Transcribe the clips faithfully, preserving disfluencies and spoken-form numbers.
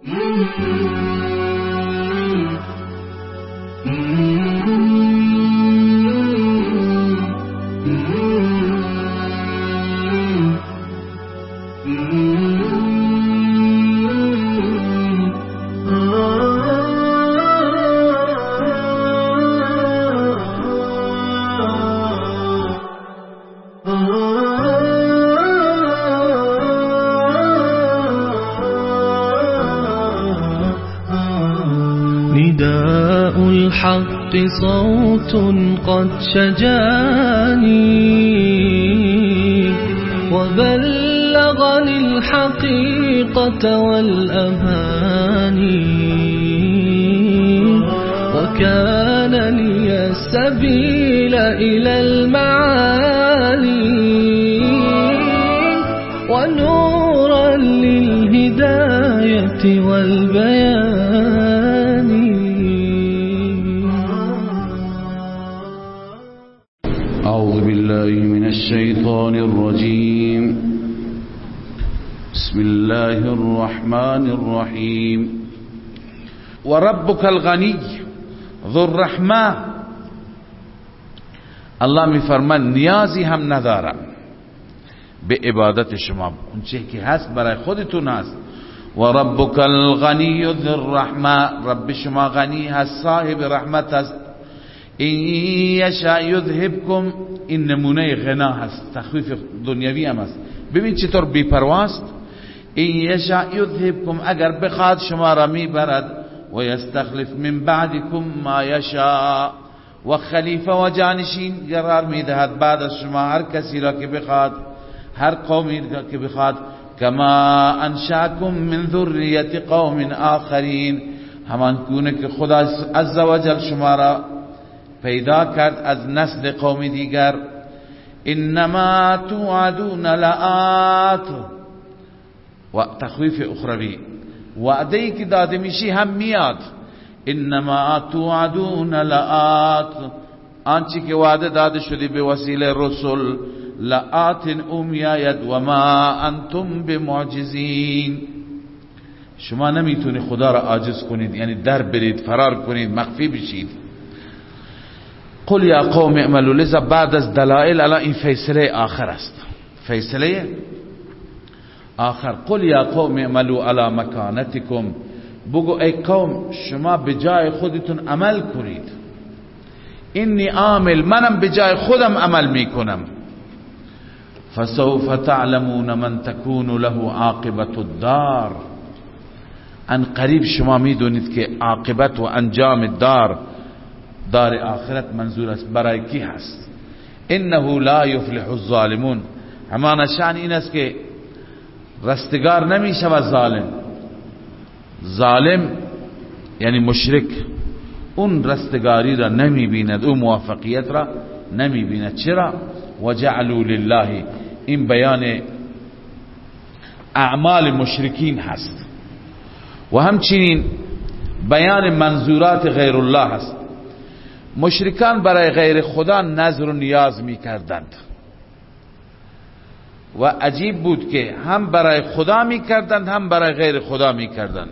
نداء الحق صوت قد شجاني وبلغني الحقيقة والأماني وكان لي السبيل إلى المعالي ونورا للهداية والبيان. أعوذ بالله من الشيطان الرجيم. بسم الله الرحمن الرحيم. وربك الغني ذو الرحمة. الله می فرمان نیازی هم ندارم به عبادت شما، اون چیزی که هست برای خودتون هست. و ربک الغنی ذو الرحمه، رب شما غنی هست، صاحب رحمت هست. این یشاء یذهبکم، این نمونه غنا هست، تخفیف دنیوی هم هست. ببین چطور بی‌پرواست. این یشاء یذهبکم، اگر بخواد شما را میبرد. و یستخلف من بعدکم ما یشاء، و خلیفه و جانشین قرار میدهد بعد از شما هر کسی را که بخواد، هر قومی را که بخواد. کما انشاکم من ذریه قوم آخرین، همان گونه که خدا عزوجل شما را پیدا کرد از نسل قوم دیگر. انما توعدون لآت، و تخویف اخروی، وعده‌ای که داده میشی هم میاد. انما توعدون لآت، آنچه که وعده داده شده به وسیله رسول، لآت او میآید. و ما انتم بمعجزین، شما نمیتونی خدا را عاجز کنید، یعنی در برید، فرار کنید، مخفی بشید. قل یا قوم اعملوا، لذا بعد از دلائل الان این فیصله آخر است، فیصله آخر. قل یا قوم اعملوا علی مکانتکم، بگو ای قوم شما به جای خودتون عمل کنید. اینی عامل، منم به جای خودم عمل میکنم. فسوف تعلمون من تكون له عاقبت الدار، ان قریب شما میدونید که عاقبت و انجام دار، دار آخرت منظور است برای کی هست. انه لا یفلح الظالمون، همان شأن این است که رستگار نمیشه و ظالم. ظالم یعنی مشرک، اون رستگاری را نمیبیند، اون موفقیت را نمیبیند. چرا؟ وجعلوا لله، این بیان اعمال مشرکین هست و همچنین بیان منظورات غیر الله هست. مشرکان برای غیر خدا نذر و نیاز می کردند و عجیب بود که هم برای خدا می کردند هم برای غیر خدا می کردند.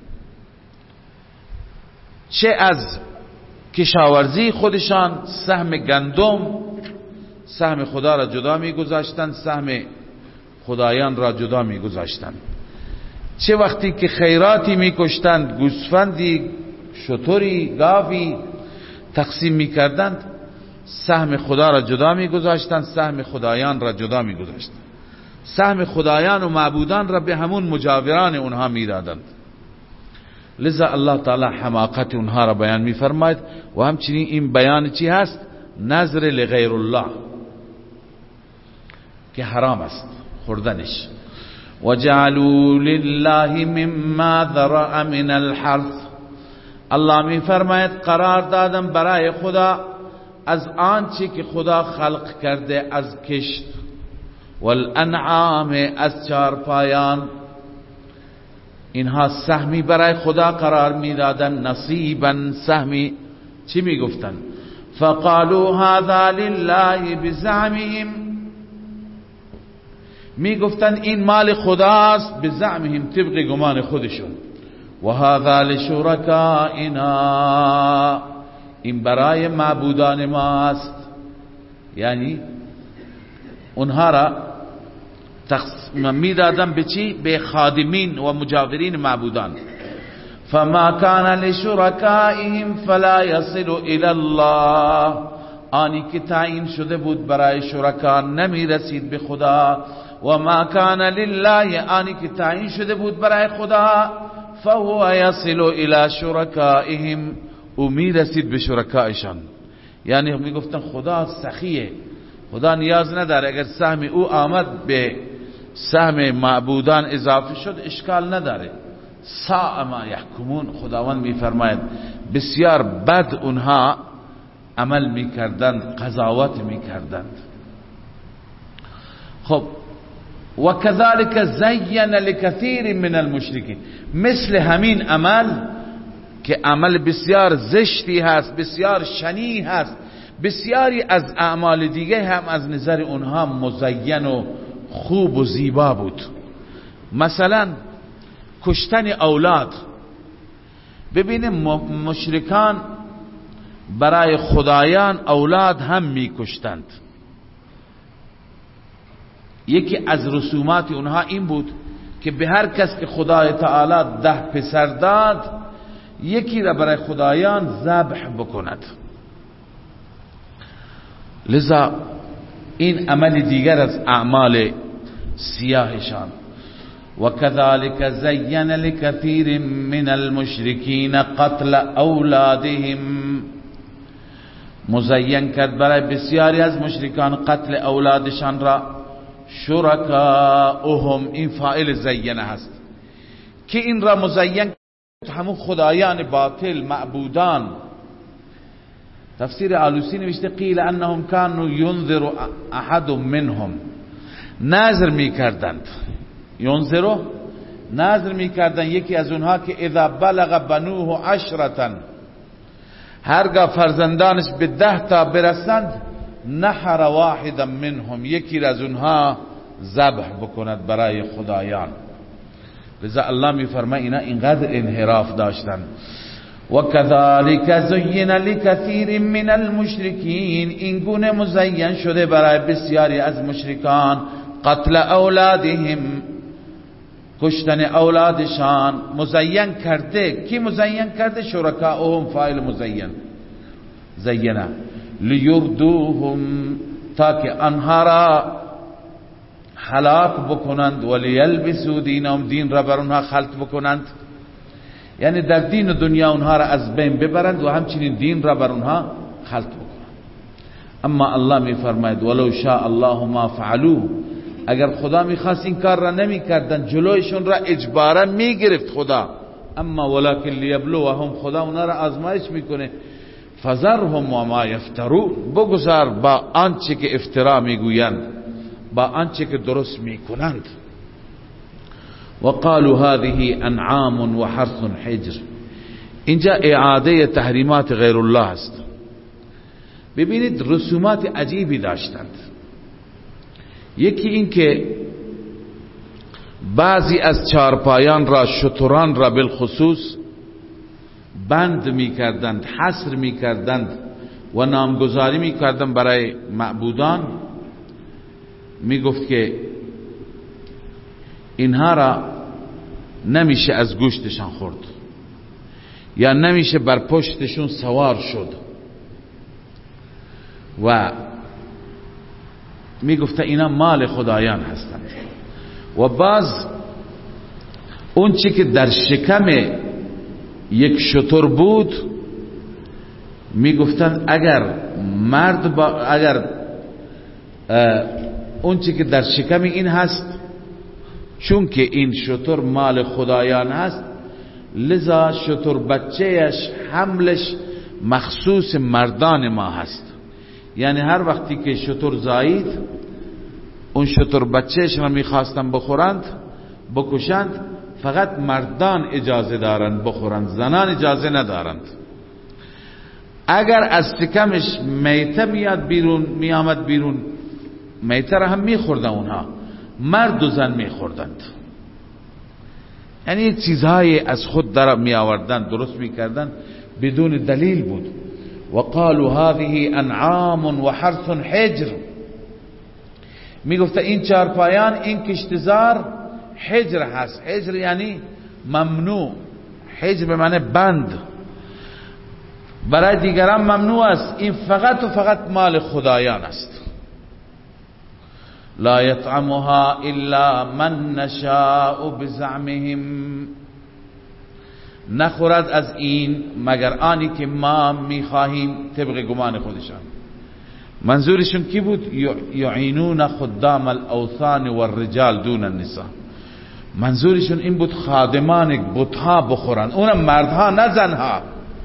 چه از کشاورزی خودشان سهم گندم، سهم خدا را جدا می گذاشتند، سهم خدایان را جدا می گذاشتند. چه وقتی که خیراتی می کشتند، گوسفندی، شتری، گاوی تقسیم می کردند، سهم خدا را جدا می گذاشتند، سهم خدایان را جدا می گذاشتند. سهم خدایان و معبودان را به همون مجاوران اونها می دادند. لذا الله تعالی حماقت اونها را بیان می فرماید و همچنین این بیان چی هست؟ نظر لغیر الله که حرام است خوردنش. وجعلوا لله مما ذرأ من الحرث، الله می فرماید قرار دادم برای خدا از آنچه که خدا خلق کرده از کشت، والانعام از چارپایان، اینها سهمی برای خدا قرار می دادن، نصیبا سهمی. چی می گفتن؟ فقالوا هذا لله بزعمهم، می گفتن این مال خداست، بزعمهم طبق گمان خودشون. و هذا لشرکائنا، این برای معبودان ما است. یعنی اونها را تقسیم میدادن به چی؟ به خادمین و مجاورین معبودان. فما کان لشرکائهم فلا یصل الی الله، آنی که تعیین شده بود برای شرکا نمی رسید به خدا. و ما کان لله، آنی که تعیین شده بود برای خدا فهو یصل الی شرکائهم، او می رسید به شرکایشان. یعنی می گفتن خدا سخیه، خدا نیاز نداره، اگر سهم او آمد به سهم معبودان اضافه شد اشکال نداره. ساء ما یحکمون، خداوند می فرماید بسیار بد اونها عمل می کردند، قضاوت می کردند. خب و کذالک زین لکثیر من المشرکین، مثل همین عمل که عمل بسیار زشتی هست، بسیار شنیع هست، بسیاری از اعمال دیگه هم از نظر اونها مزین و خوب و زیبا بود. مثلا کشتن اولاد. ببینیم مشرکان برای خدایان اولاد هم می کشتند. یکی از رسومات اونها این بود که به هر کس که خدای تعالی ده پسر داد، یکی را برای خدایان ذبح بکند. لذا این عمل دیگر از اعمال سیاهشان. و كذلك زین لكثیر من المشرکین قتل اولادهم، مزین کرد برای بسیاری از مشرکان قتل اولادشان را. شرکاؤهم، این فاعل زینه هست که این را مزین همون خدایان باطل، معبودان. تفسیر آلوسی نوشته قیل انهم كانوا ينذر احد منهم، نذر میکردند، ینذر نذر میکردند یکی از اونها که اذا بلغ بنوه عشرة، هرگاه فرزندانش به ده تا برسند، نحر واحدا منهم، یکی از اونها ذبح بکند برای خدایان. لذا الله می فرماید اینا اینقدر انحراف داشتن. و كذلك زین لكثیر من المشرکین، این گونه مزین شده برای بسیاری از مشرکان قتل اولادهم، کشتن اولادشان. مزین کرده، کی مزین کرده؟ شرکاؤهم، فاعل مزین زینه. لیردوهم، تاکه آنها را هلاک بکنند. ولیلبسوا دینهم، دین را بر آنها خلط بکنند، یعنی در دین و دنیا اونها را از بین ببرند و همچنین دین را بر اونها خلط بکنند. اما الله می فرماید ولو شاء الله ما فعلوه، اگر خدا میخواست این کار را نمی کردن، جلویشون را اجبارا می گرفت خدا. اما ولکن لیبلوهم، خدا اونا را آزمایش میکنه. فذرهم و ما یفترون، بگذار با آنچه که افترا میگویند، با آنچه که درست میکنند. وقالوا هذه انعام و حرث حجر، اینجا اعاده تحریمات غیر الله است. ببینید رسومات عجیبی داشتند. یکی این که بعضی از چارپایان را، شتران را بالخصوص بند می کردند، حصر می کردند و نامگذاری می کردند برای معبودان. می گفت که اینها را نمیشه از گوشتشان خورد، یا نمیشه بر پشتشون سوار شد. و می گفت اینا مال خدایان هستند. و باز اون چی که در شکم یک شتر بود، می گفتند اگر مرد با اگر اون چی که در شکم این هست، چون که این شتر مال خدایان هست، لذا شتر بچهش حملش مخصوص مردان ما هست. یعنی هر وقتی که شتر زایید، اون شتر بچهش را میخواستن بخورند، بکشند، فقط مردان اجازه دارند بخورند، زنان اجازه ندارند. اگر از شکمش میته میاد بیرون، میامد بیرون، میته را هم میخوردن اونها، مرد و زن میخوردند. یعنی چیزهای از خود در می آوردن، درست می کردن بدون دلیل بود. و قالوا هذه انعام و حرث حجر، می گفته این چارپایان، این کشتزار حجر هست. حجر یعنی ممنوع، حجر به معنی بند، برای دیگران ممنوع است، این فقط و فقط مال خدایان است. لا یطعمها الا من نشاء بزعمهم، نخورد از این مگر آنی که ما میخواهیم طبق گمان خودشان. منظورشون کی بود؟ یعینون خدام الاوثان والرجال دون النساء. منظورشون این بود خادمان بتها بخورن، اونم مردها نه زنها.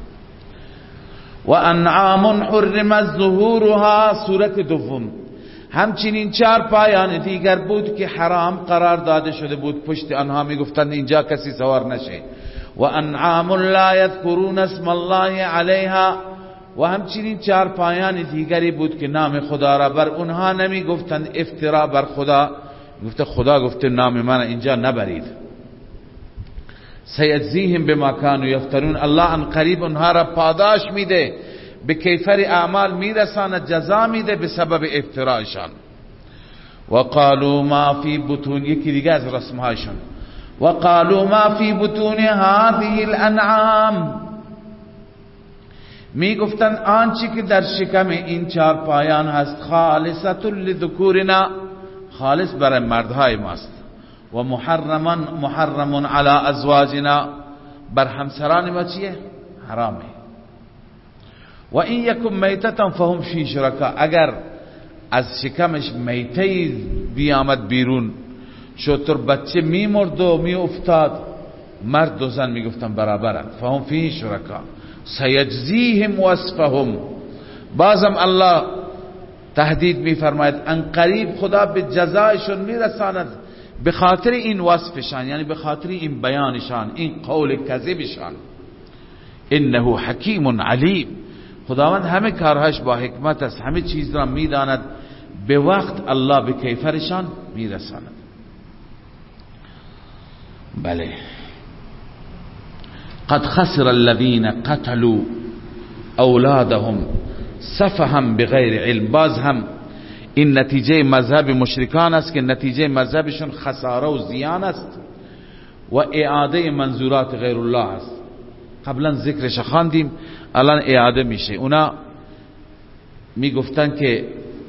و انعام حرمت ظهورها، صورت دوم. همچنین چار پایان دیگر بود که حرام قرار داده شده بود، پشت آنها میگفتند اینجا کسی سوار نشه. و انعام لا یذکرون اسم الله علیها، و همچنین چار پایان دیگری بود که نام خدا را بر اونها نمی گفتند، افترا بر خدا، گفته خدا گفته نام من اینجا نبرید. سیجزیهم بما کانوا یفترون، الله ان قریب اونها را پاداش میده، به کیفر اعمال میرساند، جزا میده به سبب افترایشان. و قالوا ما فی بطون، یکی دیگه از رسمهایشون، و قالوا ما فی بطون هذه الانعام، می گفتن آنچه که در شکم این چار پایان هست خالصة لذکورنا، خالص برای مردهای ماست. و محرمان محرم علی ازواجنا، بر همسران ما چیه؟ حرامه. و این یکم میتتا فهم فی شرکا، اگر از شکمش میته بیامد بیرون، چطور بچه می مرد و می افتاد، مرد و زن می گفتن برابرند. فهم فی شرکا سیجزیهم وصفهم، بازم الله تهدید می فرماید ان قریب خدا به جزایشون می رساند به خاطر این وصفشان، یعنی به خاطر این بیانشان، این قول کذبشان. انه حکیم علیم، خداوند همه کارهاش با حکمت است، همه چیز را می داند، به وقت الله به کیفرشان می رساند. بله. قد خسر الذين قتلوا اولادهم سفها بغیر علم، باز هم این نتیجه مذهب مشرکان است که نتیجه مذهبشون خساره و زیان است و اعاده منظورات غیر الله است. قبلا ذکرش خواندیم، الان اعاده میشه. اونا میگفتن که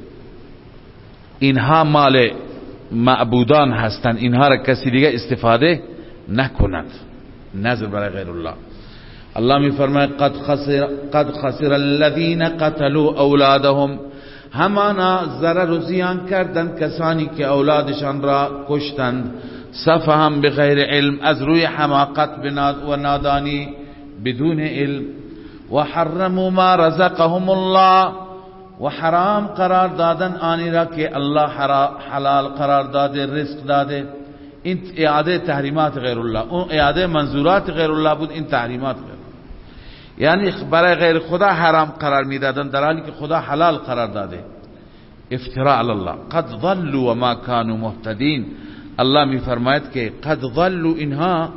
اینها مال معبودان هستند، اینها را کسی دیگه استفاده نکند، نظر برای غیر الله. الله می فرماید قد خسر قد خسر الذين قتلوا اولادهم، همانا ضرر و زیان کردند کسانی که اولادشان را کشتند، سفها بغیر علم، از روی حماقت و نادانی بدون علم. و حرموا ما رزقهم الله، و حرام قرار دادن آنی را که الله حلال قرار داده، رزق داده. این اعاده تحریمات غیر الله، اون اعاده منظورات غیر الله بود، این تحریمات غیر الله. یعنی برای غیر خدا حرام قرار میدادن در حالی که خدا حلال قرار داده. افتراء علی الله. قد ضلوا و ما كانوا مهتدین، الله می فرماید که قد ضلوا، اینها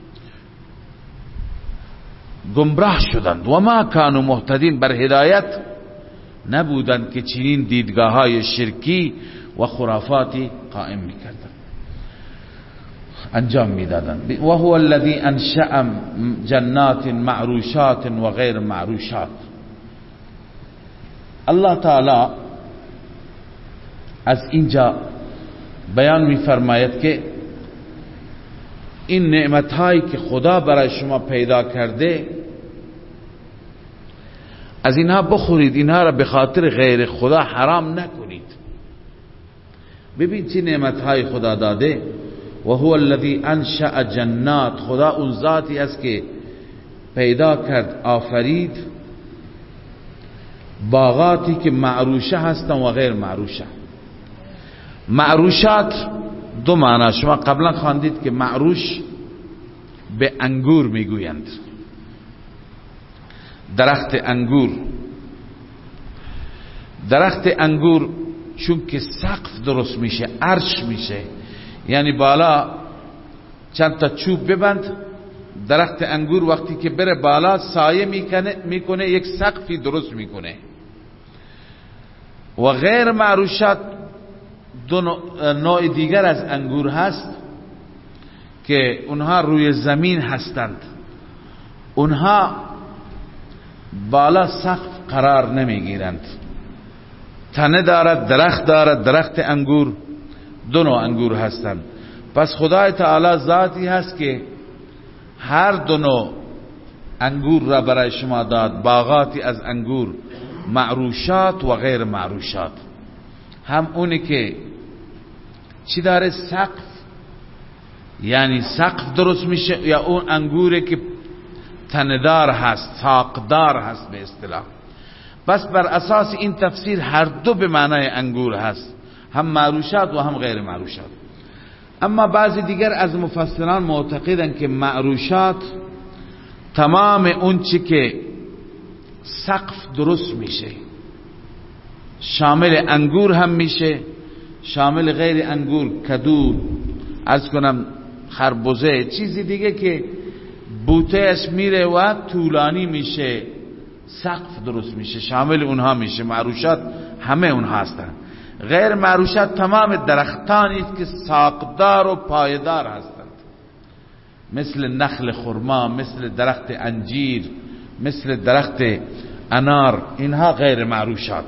گمراه شدند، و ما كانوا مهتدین، بر هدایت نبودند که چنین دیدگاه های شرکی و خرافاتی قائم میکردند، انجام میدادند. و هو الذی انشأ جنات معروشات و غیر معروشات. الله تعالی از اینجا بیان میفرماید که این نعمت هایی که خدا برای شما پیدا کرده، از اینها بخورید، اینها را به خاطر غیر خدا حرام نکنید. ببین چه نعمت های خدا داده. و هو الذی انشأ جنات، خدا اون ذاتی است که پیدا کرد، آفرید باغاتی که معروشه هستن و غیر معروشه. معروشات دو معنی شما قبلا خواندید که معروش به انگور میگویند، درخت انگور. درخت انگور چون که سقف درست میشه، عرش میشه، یعنی بالا چند تا چوب ببند. درخت انگور وقتی که بره بالا سایه میکنه میکنه یک سقفی درست میکنه. و غیر معروشات دو نوع دیگر از انگور هست که اونها روی زمین هستند، اونها بالا سقف قرار نمیگیرند، تنه دارد، درخت دارد. درخت انگور دو نوع انگور هستند. پس خدای تعالی ذاتی هست که هر دو نوع انگور را برای شما داد، باغاتی از انگور، معروشات و غیر معروشات. هم اونی که چی داره؟ سقف، یعنی سقف درست میشه، یا اون انگوری که تندار هست، ساقدار هست به اصطلاح. بس بر اساس این تفسیر هر دو به معنای انگور هست، هم معروشات و هم غیر معروشات. اما بعضی دیگر از مفسران معتقدند که معروشات تمام اون چی که سقف درست میشه، شامل انگور هم میشه، شامل غیر انگور، کدو، عرض کنم خربزه، چیزی دیگه که بوتهش میره و طولانی میشه، سقف درست میشه، شامل اونها میشه. معروشات همه اونها هستند. غیر معروشات تمام درختانی است که ساقدار و پایدار هستند، مثل نخل خرما، مثل درخت انجیر، مثل درخت انار. اینها غیر معروشات.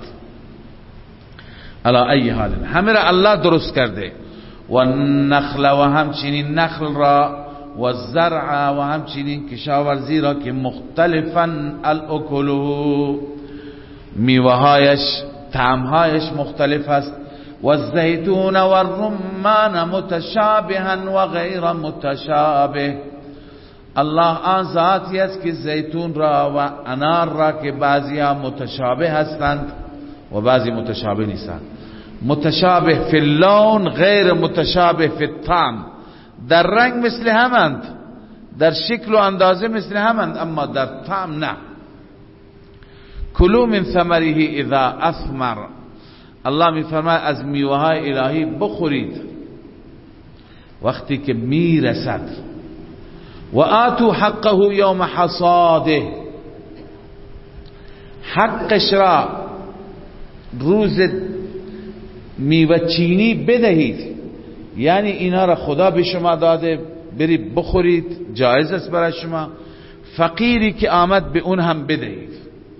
علی ای حال همه را الله درست کرده. و النخل و همچنین نخل را، و الزرع و همچنین کشاورزی را که مختلفا الاکلو، میوهایش طعمهایش مختلف است. و الزیتون و الرمان متشابها و غیر متشابه. الله آن ذاتی است که زیتون را و انار را که بعضی ها متشابه هستند و بعضی متشابه نیستند. متشابه فی اللون، غیر متشابه فی الطعم. در رنگ مثل همند، در شکل و اندازه مثل همند، اما در طعم نه. کلوا من ثمره اذا اثمر. الله میفرماید از میوه های الهی بخورید وقتی که میرسد. و آتوا حقه یوم حصاده. حقش را روز میوه چینی بدهید، یعنی اینا را خدا به شما داده، برید بخورید، جایز است برای شما. فقیری که آمد به اون هم بدهید.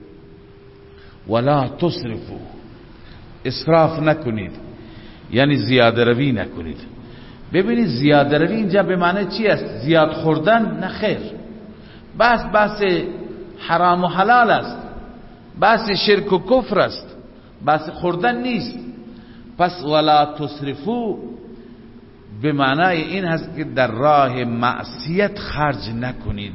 ولا تصرفوا، اسراف نکنید، یعنی زیاده روی نکنید. ببینید زیاده روی اینجا به معنی چی است؟ زیاد خوردن؟ نه خیر، بس بس حرام و حلال است، بس شرک و کفر است، بس خوردن نیست. پس ولا تصرفوا به معنای این هست که در راه معصیت خرج نکنید،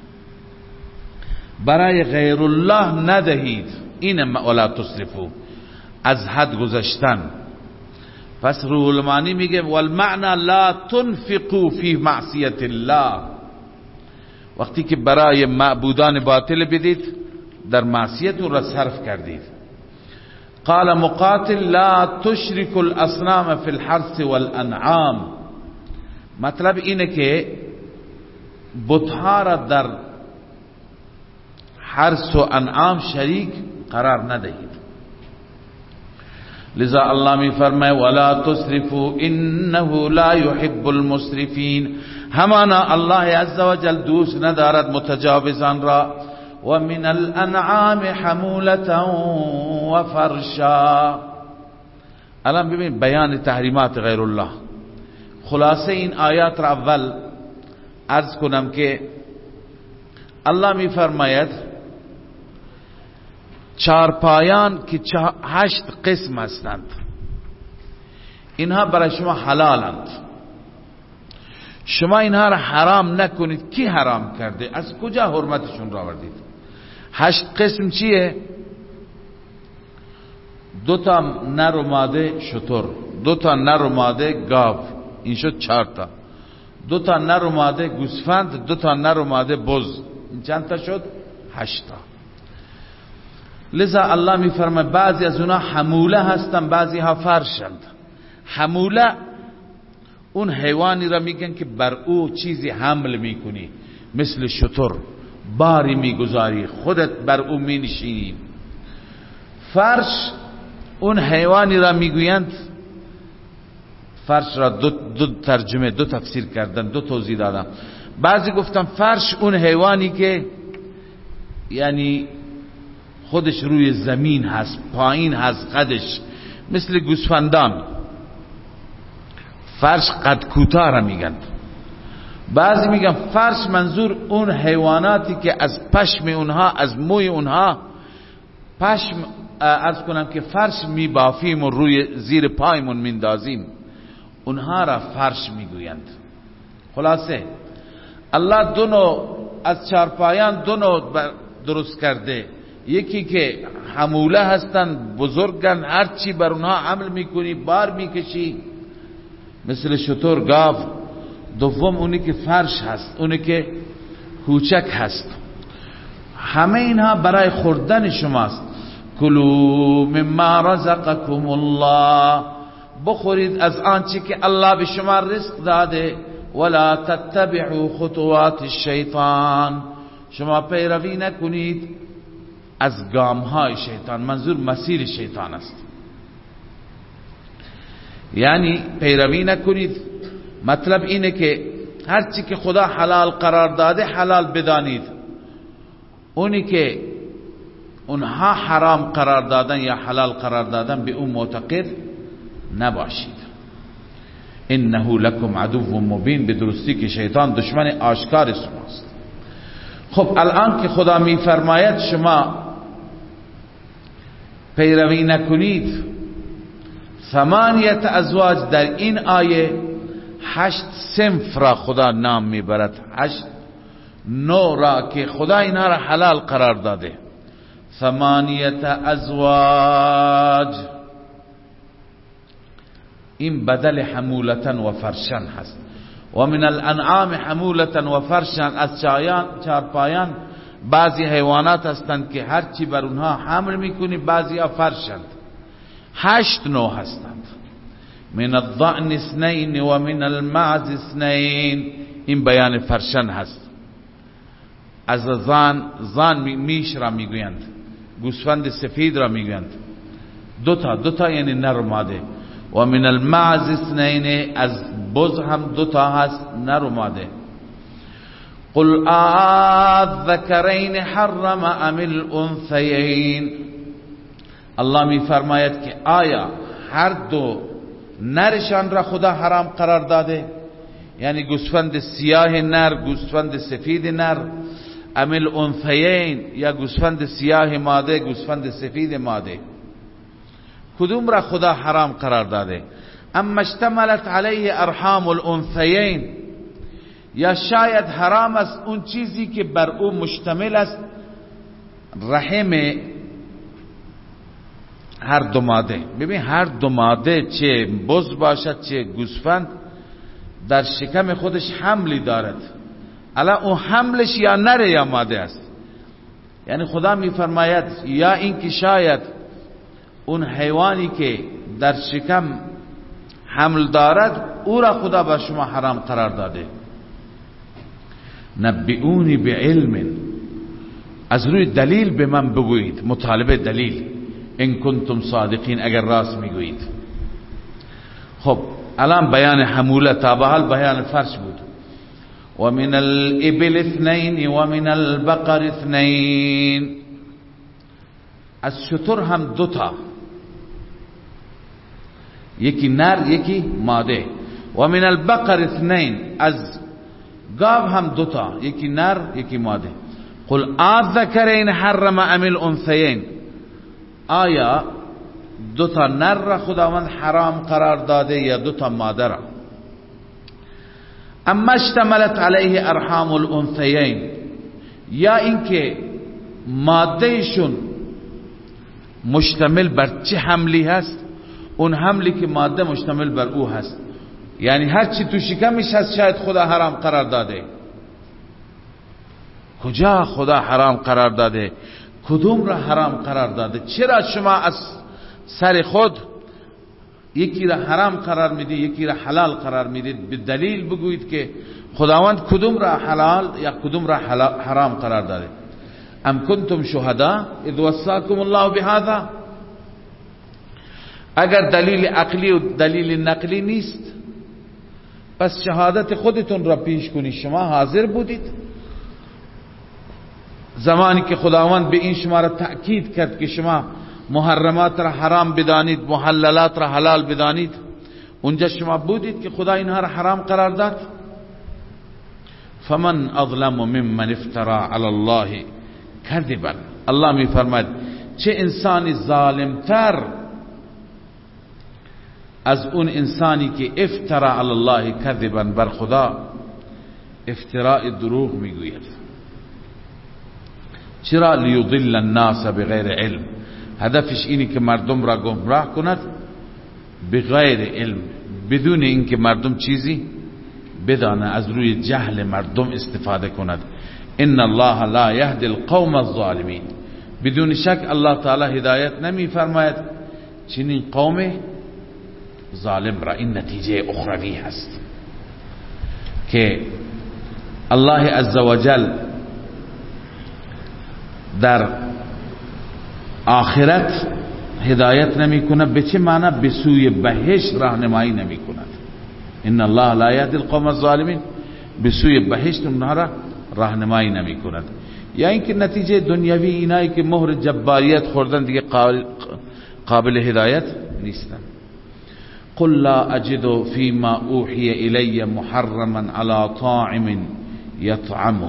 برای غیر الله ندهید. این ولا تصرفوا، از حد گذشتن. پس روح المعانی میگه والمعنى لا تنفقوا فی معصیت الله. وقتی که برای معبودان باطل بدید، در معصیت را صرف کردید. قال مقاتل لا تشرك الاصنام في الحرث والانعام. مطلب اینه که بتها را در حرث و انعام شریک قرار ندهید. لذا الله می فرمائے ولا تسرفوا انه لا يحب المسرفين. همانا الله عز وجل دوست ندارد متجاوزان را. و من الانعام حمولتا و فرشا. الان ببین بیان تحریمات غیر الله. خلاصه این آیات را اول عرض کنم که الله می فرماید چارپایان که هشت قسم هستند، اینها برای شما حلالند، شما اینها را حرام نکنید. کی حرام کرده؟ از کجا حرمتشون را آوردید؟ هشت قسم چیه؟ دو تا نر و ماده شتر، دو تا نر و ماده گاو، این شد چهار تا. دو تا نر و ماده گوسفند، دو تا نر و ماده بز، این چند تا شد؟ هشت تا. لذا الله می فرماید بعضی از اونا حموله هستن، بعضی ها فرشند. حموله اون حیوانی را میگن که بر او چیزی حمل میکنی، مثل شتر باری میگذاری، خودت بر او مینشینی. فرش اون حیوانی را میگویند، فرش را دو, دو ترجمه دو تفسیر کردن، دو توضیح دادن. بعضی گفتن فرش اون حیوانی که یعنی خودش روی زمین هست، پایین هست قدش، مثل گوسفندان. فرش قد کوتاه را میگن. بعضی میگن فرش منظور اون حیواناتی که از پشم اونها، از موی اونها پشم عرض کنم که فرش میبافیم و روی زیر پایمون میندازیم، اونها را فرش میگویند. خلاصه الله دو نوع از چارپایان دو نوع درست کرده، یکی که حموله هستن، بزرگن، هرچی بر اونها حمل میکنی بار میکشی مثل شتر، گاو. دوم اونی که فرش هست، اونی که کوچک هست. همه اینها برای خوردن شماست. کلوا مما رزقکم الله، بخورید از آنچه که الله به شما رزق داده. ولا تتبعوا خطوات الشیطان، شما پیروی نکنید از گامهای شیطان. منظور مسیر شیطان است، یعنی پیروی نکنید. مطلب اینه که هرچی که خدا حلال قرار داده حلال بدانید، اونی که اونها حرام قرار دادن یا حلال قرار دادن به اون معتقد نباشید. انه لکم عدو مبین، به درستی که شیطان دشمن آشکار شماست. خب الان که خدا می فرماید شما پیروی نکنید، ثمانیت ازواج، در این آیه هشت صنف را خدا نام میبرد، هشت نوع را که خدا اینها را حلال قرار داده. ثمانیت ازواج این بدل حمولتن و فرشن هست. و من الانعام حمولتن و فرشن، از چارپایان بعضی حیوانات هستند که هرچی بر اونها حمل میکنی، بعضی ها فرشند. هشت نوع هستند. من الضأن اثنین و من المعز اثنین، این بیان فرشن هست. از زان زان میش را میگویند، گوسفند سفید را میگویند. دوتا دوتا یعنی نر و ماده. و من المعز اثنین، از بز هم دوتا هست، نر و ماده. قل آذکرین حرم ام الانثیین، الله می فرماید که آیا هر دو نرشان را خدا حرام قرار داده، یعنی گوسفند سیاه نر، گوسفند سفید نر، ام الانثیین، یا گوسفند سیاه ماده، گوسفند سفید ماده، کدوم را خدا حرام قرار داده؟ اما اشتملت علیه ارحام الانثیین، یا شاید حرام است اون چیزی که بر او مشتمل است رحم هر دو ماده. ببین هر دو ماده، چه بز باشد چه گوسفند، در شکم خودش حملی دارد. الان اون حملش یا نره یا ماده است. یعنی خدا می فرماید یا این که شاید اون حیوانی که در شکم حمل دارد او را خدا بر شما حرام قرار داده. نبئونی بعلم، از روی دلیل به من بگویید، مطالبه دلیل، ان کنتم صادقین، اگر راست میگویید. خب الان بیان حموله، تا به حال بیان فرش بود. و من الابل اثنین و من البقر اثنین، از شتر هم دوتا، یکی نر یکی ماده. و من البقر اثنین، از گاو هم دوتا، یکی نر یکی ماده. قل آذکرین حرم ام الانثیین، آیا دوتا نر را خداوند حرام قرار داده یا دوتا ماده را؟ اما اشتملت علیه ارحام الانثیین، یا اینکه مادهشون مشتمل بر چه حملی هست؟ اون حملی که ماده مشتمل بر او هست، یعنی هر چی تو شکمش هست شاید خدا حرام قرار داده. کجا خدا حرام قرار داده؟ کدوم را حرام قرار داده؟ چرا شما از سر خود یکی را حرام قرار میدید یکی را حلال قرار میدید، به دلیل بگویید که خداوند کدوم را حلال یا کدوم را حرام قرار داده. ام کنتم شهدا اذ وصاکم الله بهذا، اگر دلیل عقلی و دلیل نقلی نیست پس شهادت خودتون را پیش کنید. شما حاضر بودید زمانی که خداوند به این شما را تأکید کرد که شما محرمات را حرام بدانید محللات را حلال بدانید، اونجا شما بودید که خدا اینها را حرام قرار داد؟ فمن اظلم ممن افترا علی الله کذبا، الله می فرماید چه انسانی ظالمتر از اون انسانی که افترا علی الله کذبا، بر خدا افتراء دروغ میگوید. چرا؟ لیضل الناس بغیر علم، هدفش اینی که مردم را گمراه کند بغیر علم، بدون اینکه مردم چیزی بدانه، از روی جهل مردم استفاده کند. ان الله لا یهدی القوم الظالمین، بدون شک الله تعالی هدایت نمی فرماید چنین قوم ظالم را. این نتیجه اخروی هست که الله عزوجل در آخرت هدایت نمی کند. به چه معنی؟ به سوی بهشت راهنمایی نمی کند. ان الله لا یهدی القوم الظالمین، به سوی بهشت اونها را راهنمایی نمی کند. یا اینکه نتیجه دنیوی اینایی که مهر جباریت خوردن دیگه قابل, قابل هدایت نیستن. قل لا اجد فيما اوحي الي محرما على طاعم يطعمه.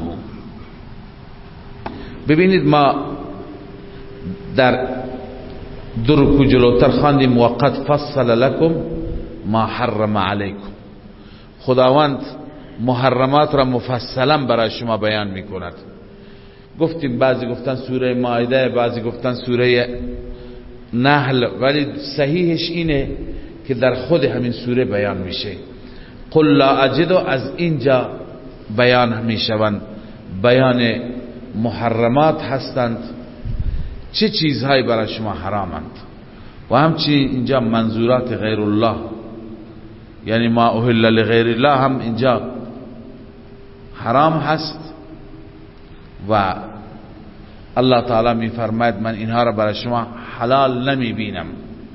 ببینید ما در درکو جلوتر خواندیم وقد فصل لكم ما حرم علیکم. خداوند محرمات را مفصلا برای شما بیان میکند. گفتیم بعضی گفتن سوره مائده، بعضی گفتن سوره نحل، ولی صحیحش اینه که در خود همین سوره بیان میشه. قل لا اجد از اینجا بیان میشوند، بیان محرمات هستند، چه چیزهایی برای شما حرامند. و همچنین اینجا منظورات غیر الله، یعنی ما اهل لغیر الله هم اینجا حرام هست. و الله تعالی می فرماید من اینها را برای شما حلال نمی بینم.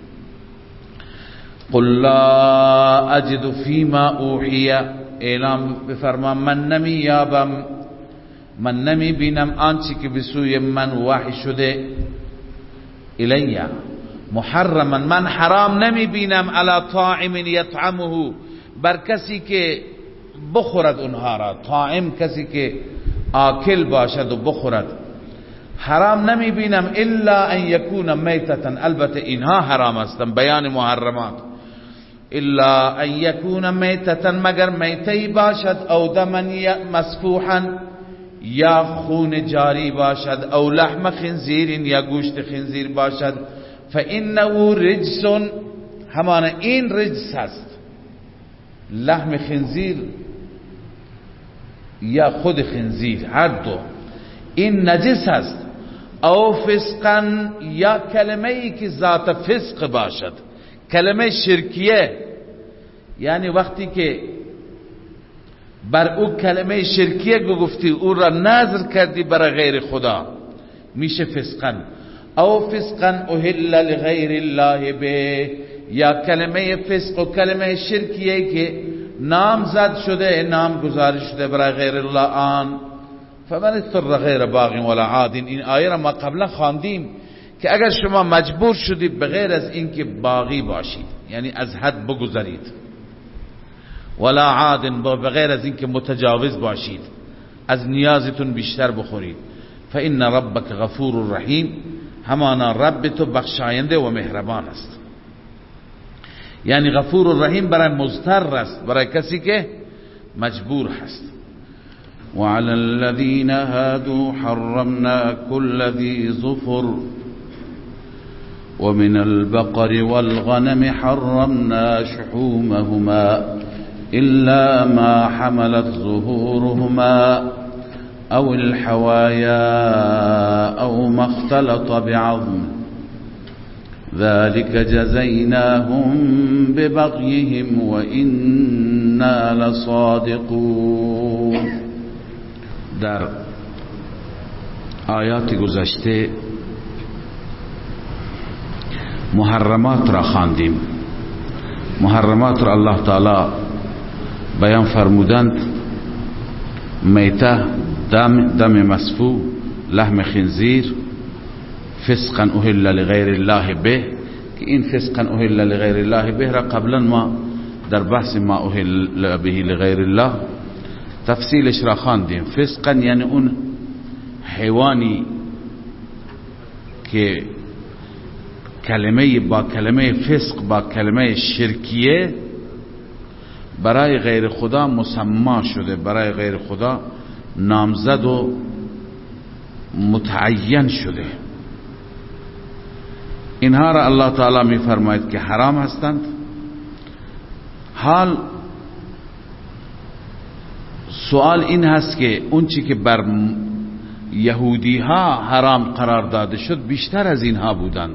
قل لا اجد فيما اوحی، اعلام بفرما من نمی یابم، من نمی بینم آنچه که به سوی من وحی شده الی محرما، من حرام نمی بینم علی طاعم یطعمه، بر کسی که بخورد اونها را. طاعم کسی که آکل باشد و بخورد. حرام نمی بینم الا ان یکون میتتا، البته اینها حرام هستند، بیان محرمات. الا ان یکون میتتا، مگر میتی باشد، او دما مسفوحا، یا خون جاری باشد، او لحم خنزیر، یا گوشت خنزیر باشد، فانه رجس، همان این رجس هست. لحم خنزیر یا خود خنزیر، هر دو این نجس هست. او فسقا، یا کلمه ای که ذات فسق باشد، کلمه شرکیه، یعنی وقتی که بر او کلمه شرکیه گفتی، او را نذر کردی برای غیر خدا، میشه فسقا. او فسقا اهل لغیر الله به، یا کلمه فسق و کلمه شرکیه که نام زد شده، نام گذاری شده برای غیر الله آن. فمن اضطر غیر باغ ولا عاد، این آیه را ما قبلا خواندیم که اگر شما مجبور شدید به غیر از این که باغی باشید، یعنی از حد بگذارید، ولا عاد، به غیر از این که متجاوز باشید، از نیازتون بیشتر بخورید، فإن ربک غفور رحیم، همانا رب تو بخشاینده و مهربان است. یعنی غفور و رحیم برای مضطر است، برای کسی که مجبور هست. وعلى الذين هادوا حرمنا كل ذي ظفر ومن البقر والغنم حرمنا شحومهما إلا ما حملت ظهورهما أو الحوايا أو ما اختلط بعظم ذلك جزيناهم ببغيهم وإنا لصادقون. در آیات گذشته محرمات را خواندیم. محرمات را الله تعالی بیان فرمودند: میته، دم, دم مسفوح، لحم خنزیر، فسقا اهل لغیر الله به، که این فسقا اهل لغیر الله به را قبلا ما در بحث ما اهل به لغیر الله تفصیلش را خواندیم. فسقا یعنی اون حیوانی که کلمه با کلمه فسق با کلمه شرکیه برای غیر خدا مسما شده، برای غیر خدا نامزد و متعین شده، اینها را الله تعالی می فرماید که حرام هستند. حال سوال این هست که اون چی که بر یهودی ها حرام قرار داده شد بیشتر از اینها بودند.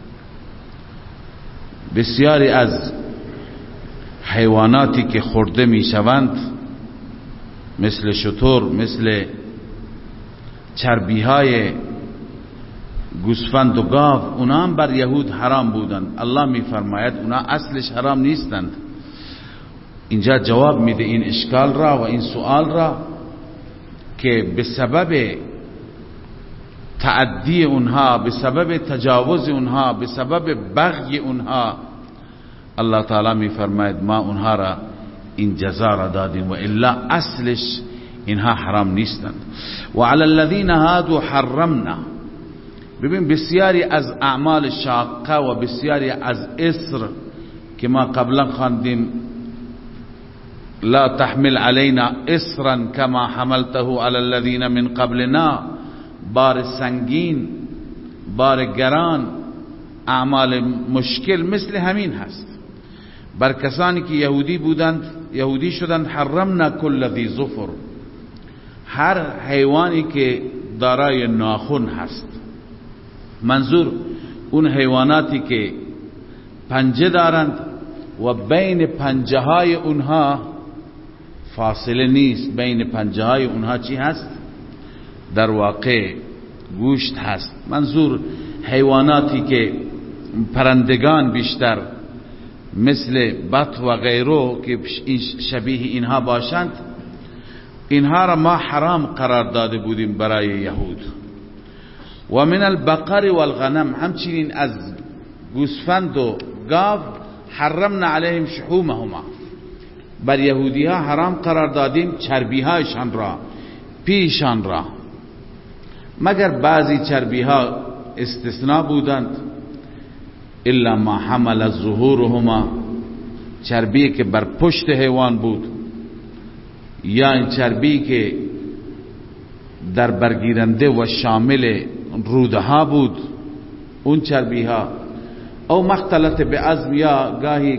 بسیاری از حیواناتی که خورده می شوند مثل شتر، مثل چربی های گوسفند و گاو، اونا هم بر یهود حرام بودند. الله می فرماید اونا اصلش حرام نیستند. اینجا جواب میده این اشکال را و این سوال را که به سبب تعدی اونها، به سبب تجاوز اونها، به سبب بغی اونها الله تعالی می فرماید ما اونها را این جزا را دادیم و الا اصلش اینها حرام نیستند. و علی الذین هادوا حرمنا. ببین بسیاری از اعمال شاقه و بسیاری از اصر که ما قبلا خواندیم، لا تحمل علينا اصرا كما حملته على الذين من قبلنا، بار سنگین، بار گران، اعمال مشکل مثل همین هست بر کسانی که یهودی بودند، یهودی شدند. حرمنا كل ذی ظفر، هر حیوانی که دارای ناخن هست، منظور اون حیواناتی که پنجه دارند و بین پنجه های اونها فاصله نیست، بین پنجه های اونها چی هست؟ در واقع گوشت هست. منظور حیواناتی که پرندگان بیشتر مثل بط و غیره که شبیه اینها باشند، اینها را ما حرام قرار داده بودیم برای یهود. و من البقر والغنم، همچنین از گوسفند و گاو حرمنا علیهم شحومهما، بر یهودی ها حرام قرار دادیم چربی هایشان را، پیشان را، مگر بعضی چربی ها استثناء بودند. الا ما حمل ظهورهما، چربی که بر پشت حیوان بود، یا این چربی که در برگیرنده و شامل روده ها بود، اون چربی ها، او مختلط به عظم، یا گاهی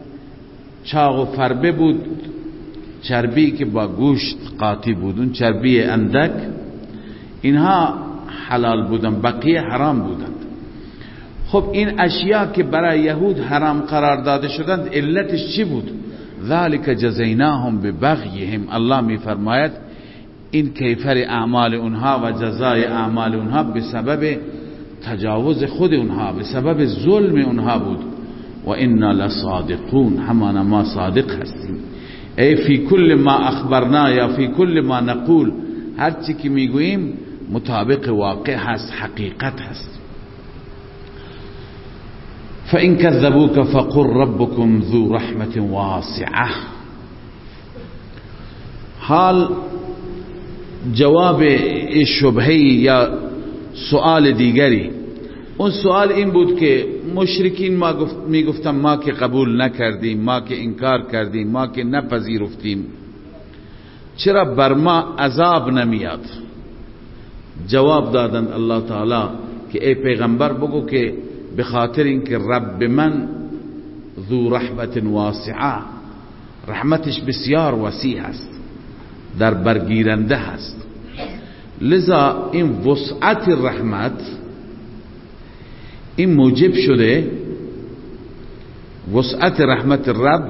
چاق و فربه بود، چربی که با گوشت قاطی بود، اون چربی اندک، اینها حلال بودن، بقیه حرام بودند. خب این اشیاء که برای یهود حرام قرار داده شدند علتش چی بود؟ ذالک جزیناهم ببغیهم. الله می فرماید این کیفر اعمال اونها و جزای اعمال اونها به سبب تجاوز خود اونها، به سبب ظلم اونها بود. و انا لصادقون، همان ما صادق هستیم. ای فی کل ما اخبرنا، یا فی کل ما نقول، هرچی که میگوییم مطابق واقع هست، حقیقت هست. فإن كذبوك فقل ربكم ذو رحمة واسعة. حال جواب شبهه یا سؤال دیگری، اون سؤال این بود که مشرکین ما گفت می گفتن ما که قبول نکردیم، ما که انکار کردیم، ما که نپذیرفتیم، چرا بر ما عذاب نمیاد؟ جواب دادن الله تعالی که ای پیغمبر بگو که به خاطر اینکه رب من ذو رحمت واسعه، رحمتش بسیار وسیع است، در برگیرنده هست. لذا این وسعت رحمت این موجب شده وسعت رحمت رب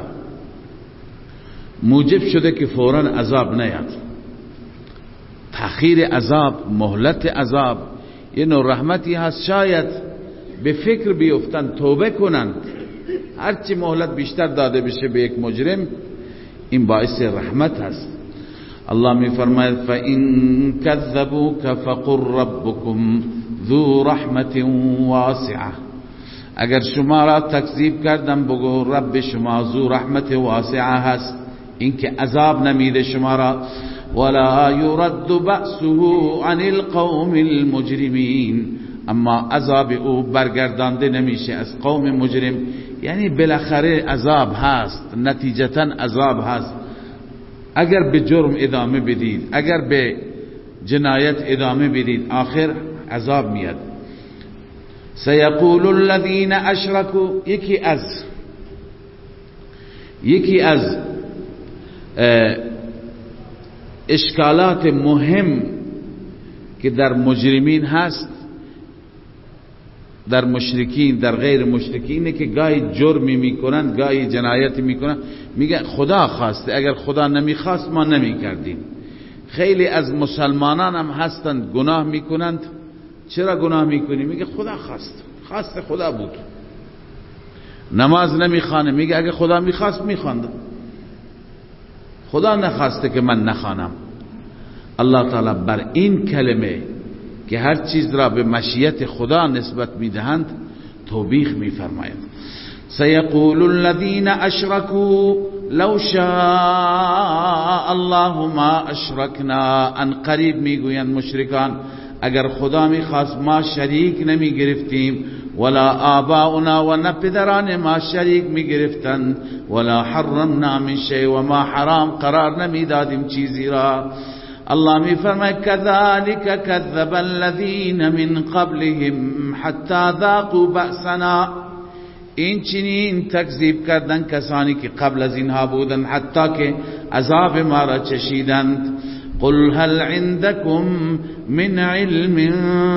موجب شده که فوراً عذاب نیاد. تأخیر عذاب، مهلت عذاب یه نوع رحمتی هست. شاید به فکر بیفتن، توبه کنند، هرچی مهلت بیشتر داده بشه به یک مجرم این باعث رحمت هست. الله می فرماید فَإِن كَذَّبُوكَ فَقُلْ رَبُّكُمْ ذُو رَحْمَةٍ وَاسِعَةٍ. اگر شما را تکذیب کردم بگو رب شما ذو رحمت واسعه هست، اینکه عذاب نمیده شما را. ولا يرد بأسه عن القوم المجرمين، اما عذاب او برگردانده نمیشه از قوم مجرم. یعنی بالاخره عذاب هست، نتیجتا عذاب هست. اگر به جرم ادامه بدید، اگر به جنایت ادامه بدید، آخر عذاب میاد. سيقول الذين اشركوا، یکی از یکی از اشکالات مهم که در مجرمین هست، در مشرکین، در غیر مشرکینه که گاهی جرمی میکنند، گاهی جنایتی میکنند، میگه خدا خواسته، اگر خدا نمیخواست ما نمیکردیم. خیلی از مسلمانان هم هستند گناه میکنند. چرا گناه میکنی؟ میگه خدا خواست، خواست خدا بود. نماز نمیخوانه، میگه اگه خدا میخواست میخواندم، خدا نخواسته که من نخوانم. الله تعالی بر این کلمه که هر چیز را به مشیت خدا نسبت میدهند توبیخ میفرماید. سيقول الذين اشركوا لو شاء الله ما اشركنا. ان قریب میگویند مشرکان اگر خدا میخواست ما شریک نمی گرفتیم، ولا آباؤنا و نه پدران ما شریک می گرفتند، ولا حرمنا من شیء و ما حرام قرار نمی دادیم چیزی را. الله می فرماید كذلك كذب الذين من قبلهم حتى ذاقوا بأسنا. این چنین تکذیب کردن کسانی که قبل از اینها بودند حتی که عذاب ما را چشیدند. قل هل عندكم من علم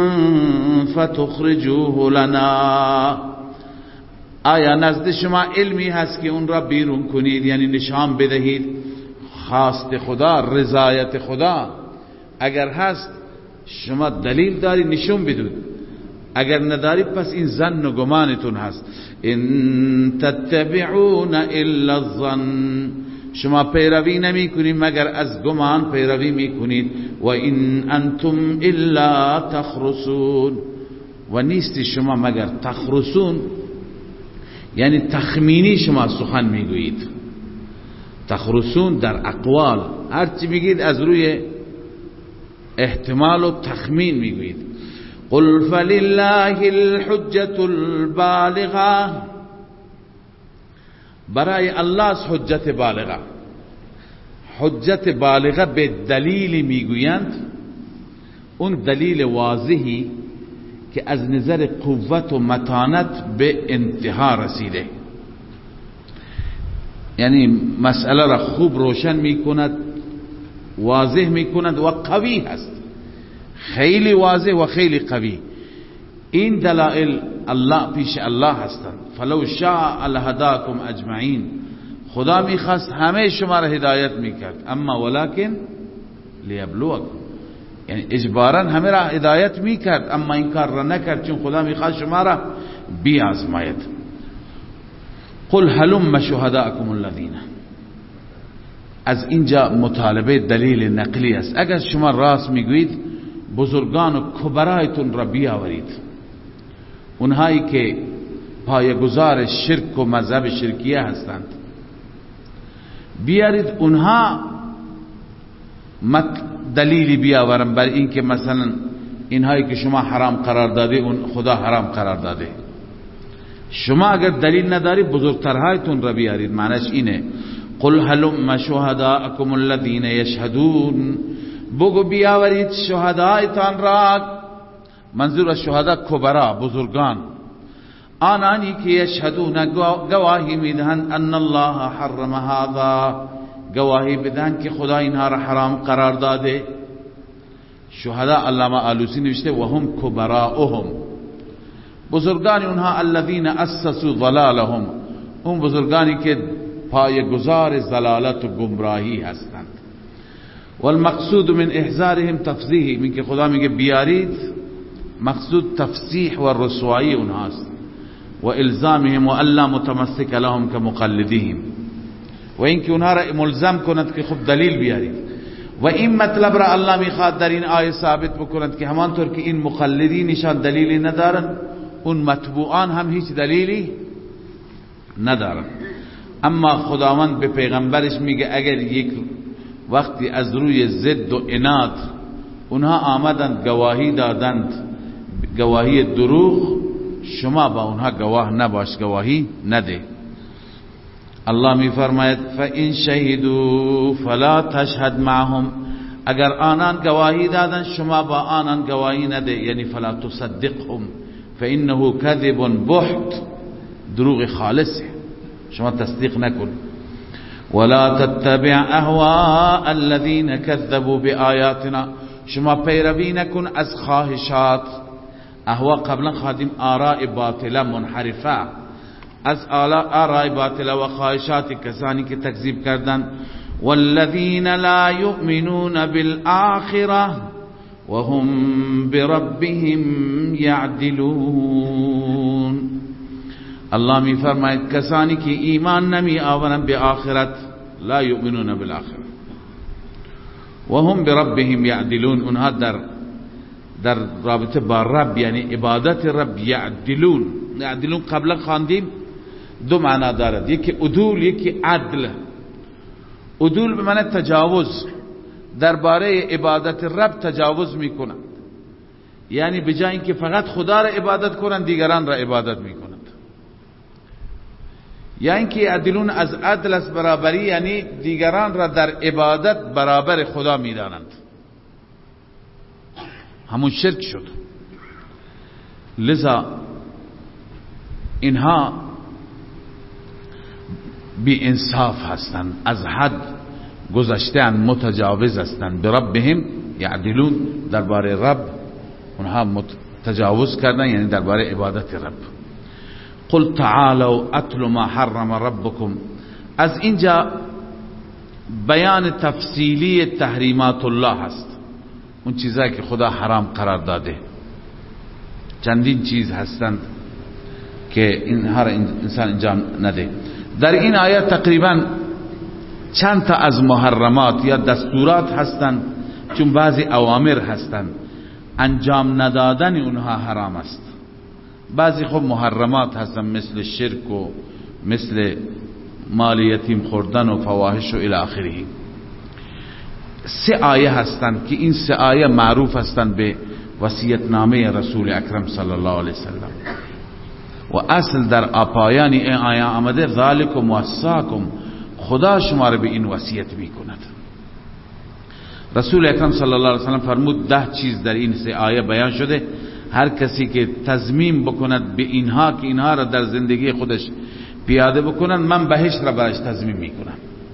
فتخرجوه لنا. آیا نزد شما علمی هست که اون را بیرون کنید، یعنی نشان بدهید؟ خواست خدا، رضایت خدا اگر هست شما دلیل داری نشون بدید، اگر نداری پس این ظن و گمانتون هست. ان تتبعون الا الظن. شما پیروی نمی کنید مگر از گمان پیروی می کنید. و این انتم الا تخرسون. و نیستی شما مگر تخرسون، یعنی تخمینی شما سخن می گویید. تخرسون در اقوال هرچی میگید از روی احتمال و تخمین می گویید. قل فلله الحجة البالغه. برای الله از حجت بالغه. حجت بالغه به دلیلی میگویند، اون دلیل واضحی که از نظر قوت و متانت به انتها رسیده، یعنی مسئله را خوب روشن میکند، واضح میکند و قوی هست، خیلی واضح و خیلی قوی. این دلائل الله پیش الله هستند. فلو شاء لهداکم اجمعین. خدا میخواست همه شما را هدایت میکرد، اما ولکن لیبلوکم، یعنی اجبارا همه را هدایت میکرد، اما این کار را نکرد چون خدا میخواست شما را بیازماید. قل هلم شهداءکم الذین. از اینجا مطالبه دلیل نقلی است. اگر شما راست میگویید بزرگان و کبرایتون را بیاورید، اونهایی که پایه‌گذار شرک و مذهب شرکیه هستند، بیارید اونها دلیلی بیاورن بر این که مثلا اینهایی که شما حرام قرار داده اون خدا حرام قرار داده. شما اگر دلیل نداری بزرگترهایتون را بیارید. معنیش اینه قل هلم شهداءکم الذین یشهدون. بگو بیاورید شهدایتان را، منظور از شهدا کبرا، بزرگان، آنانی که یشهدون گواهی میدهند ان الله حرم هذا، گواهی بدهند که خدا اینها را حرام قرار داده. شهدا علامه آلوسی نوشته و هم کبراؤهم، بزرگان اونها الذین اسسوا ضلالهم، اون بزرگانی که پایه‌گذار ضلالت و گمراهی هستند. والمقصود من احذارهم تفضیح، من که خدا میگه بیارید، مقصود تفسیح و رسوایی اونهاست. و الزامهم و الا متمسک لهم كمقلدهم، و اینکه اونها را ملزم کند که خب دلیل بیارید. و این مطلب را الله میخواد در این آیه ثابت بکند که همانطور که این مقلدینشان دلیلی ندارن، اون متبوعان هم هیچ دلیلی ندارن. اما خداوند به پیغمبرش میگه اگر یک وقتی از روی ضد و عناد اونها آمدند گواهی دادند، گواهی دروغ، شما با اونها گواه نباش، گواهی نده. الله می فرماید فَإِن شَهِدُوا فَلَا تَشْهَدْ مَعَهُمْ، اگر آنان گواهی دادن شما با آنان گواهی نده، یعنی فلا تصدقهم فإنه كذب بحت، دروغ خالصه، شما تصدیق نکن. ولا تتبع اهواء الذين كذبوا بآياتنا، شما پیروی نکن از خواهشات، اهوا قبلا خادم آراء باطله منحرفه، از آراء باطله و خواهشات کسانی که تکذیب کردند. والذین لا یؤمنون بالآخرة وهم بربهم یعدلون، الله می فرماید کسانی که ایمان نمی آورند به آخرت، لا یؤمنون بالآخرة وهم بربهم یعدلون، اونها در در رابطه با رب یعنی عبادت رب یعدلون. یعدلون قبلا خواندیم دو معنا دارد، یکی عدول یکی عدل. عدول به معنی تجاوز، درباره عبادت رب تجاوز میکنند، یعنی به جای اینکه فقط خدا را عبادت کنند دیگران را عبادت میکنند. یا اینکه یعدلون از عدل است برابری، یعنی دیگران را در عبادت برابر خدا میدانند، همون شرک شد. لذا اینها بی انصاف هستند، از حد گذشتن، متجاوز هستند. بربهم یعدلون، درباره رب اونها تجاوز کردن، یعنی درباره عبادت رب. قل تعالوا اتل ما حرم ربكم، از اینجا بیان تفصیلی تحریمات الله هست، اون چیزایی که خدا حرام قرار داده. چندین چیز هستند که اینها را انسان انجام نده. در این آیه تقریبا چند تا از محرمات یا دستورات هستند، چون بعضی اوامر هستند انجام ندادن اونها حرام است، بعضی خب محرمات هستند مثل شرک و مثل مال یتیم خوردن و فواحش و الی آخره. سه آیه هستند که این سه آیه معروف هستند به وصیتنامه رسول اکرم صلی الله علیه وسلم، و اصل در پایان این آیه آمده ذالکم وصاکم، خدا شما را به این وصیت میکند. رسول اکرم صلی الله علیه وسلم فرمود ده چیز در این سه آیه بیان شده، هر کسی که تضمین بکند به اینها که اینها را در زندگی خودش پیاده بکنند، من بهشت را برایش تضمین میکنم.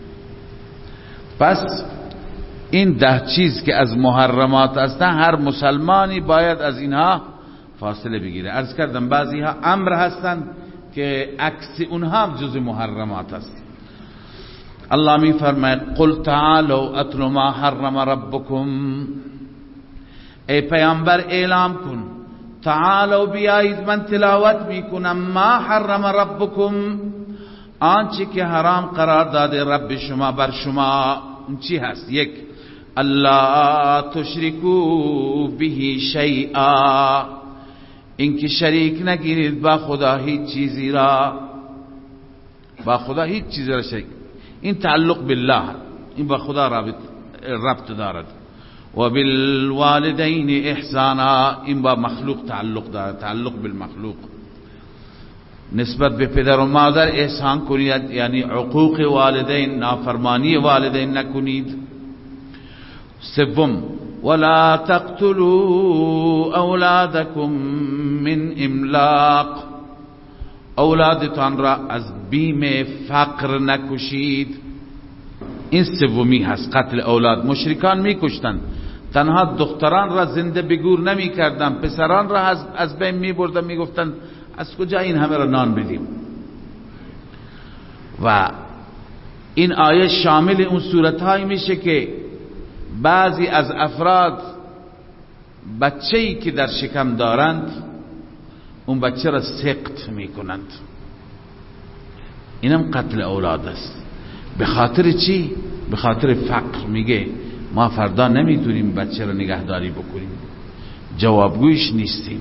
پس این ده چیز که از محرمات هستند، هر مسلمانی باید از اینها فاصله بگیره. عرض کردم بعضی ها امر هستند که عکس اونها جز محرمات است. الله می فرماید قل تعالوا اتل ما حرم ربکم، ای پیامبر اعلام کن، تعالوا بیایید من تلاوت میکنم، ما حرم ربکم، آنچه که حرام قرار داده رب شما بر شما. اون چی هست؟ یک، الله تشرکو به شیئا، اینکه شریک نگیرید با خدا هیچ چیزی را، با خدا هیچ چیزی را شریک، این تعلق بالله، این با خدا رابط ربط دارد. و بالوالدین احسانا، این با مخلوق تعلق دارد، تعلق بالمخلوق، نسبت به پدر و مادر احسان کنید، یعنی عقوق والدین، نافرمانی والدین نکنید. سوم، ولا تقتلوا اولادکم من املاق، اولادتان را از بیم فقر نکشید. این سومی هست، قتل اولاد. مشرکان میکشتند تنها دختران را زنده بگور نمی کردن، پسران را از, از بین می بردن، می گفتن از کجا این همه را نان بدیم. و این آیه شامل اون صورتهایی میشه که بعضی از افراد بچه‌ای که در شکم دارند اون بچه را سقط میکنند. اینم قتل اولاد است. به خاطر چی؟ به خاطر فقر. میگه ما فردا نمیتونیم بچه را نگهداری بکنیم، جوابگویش نیستیم.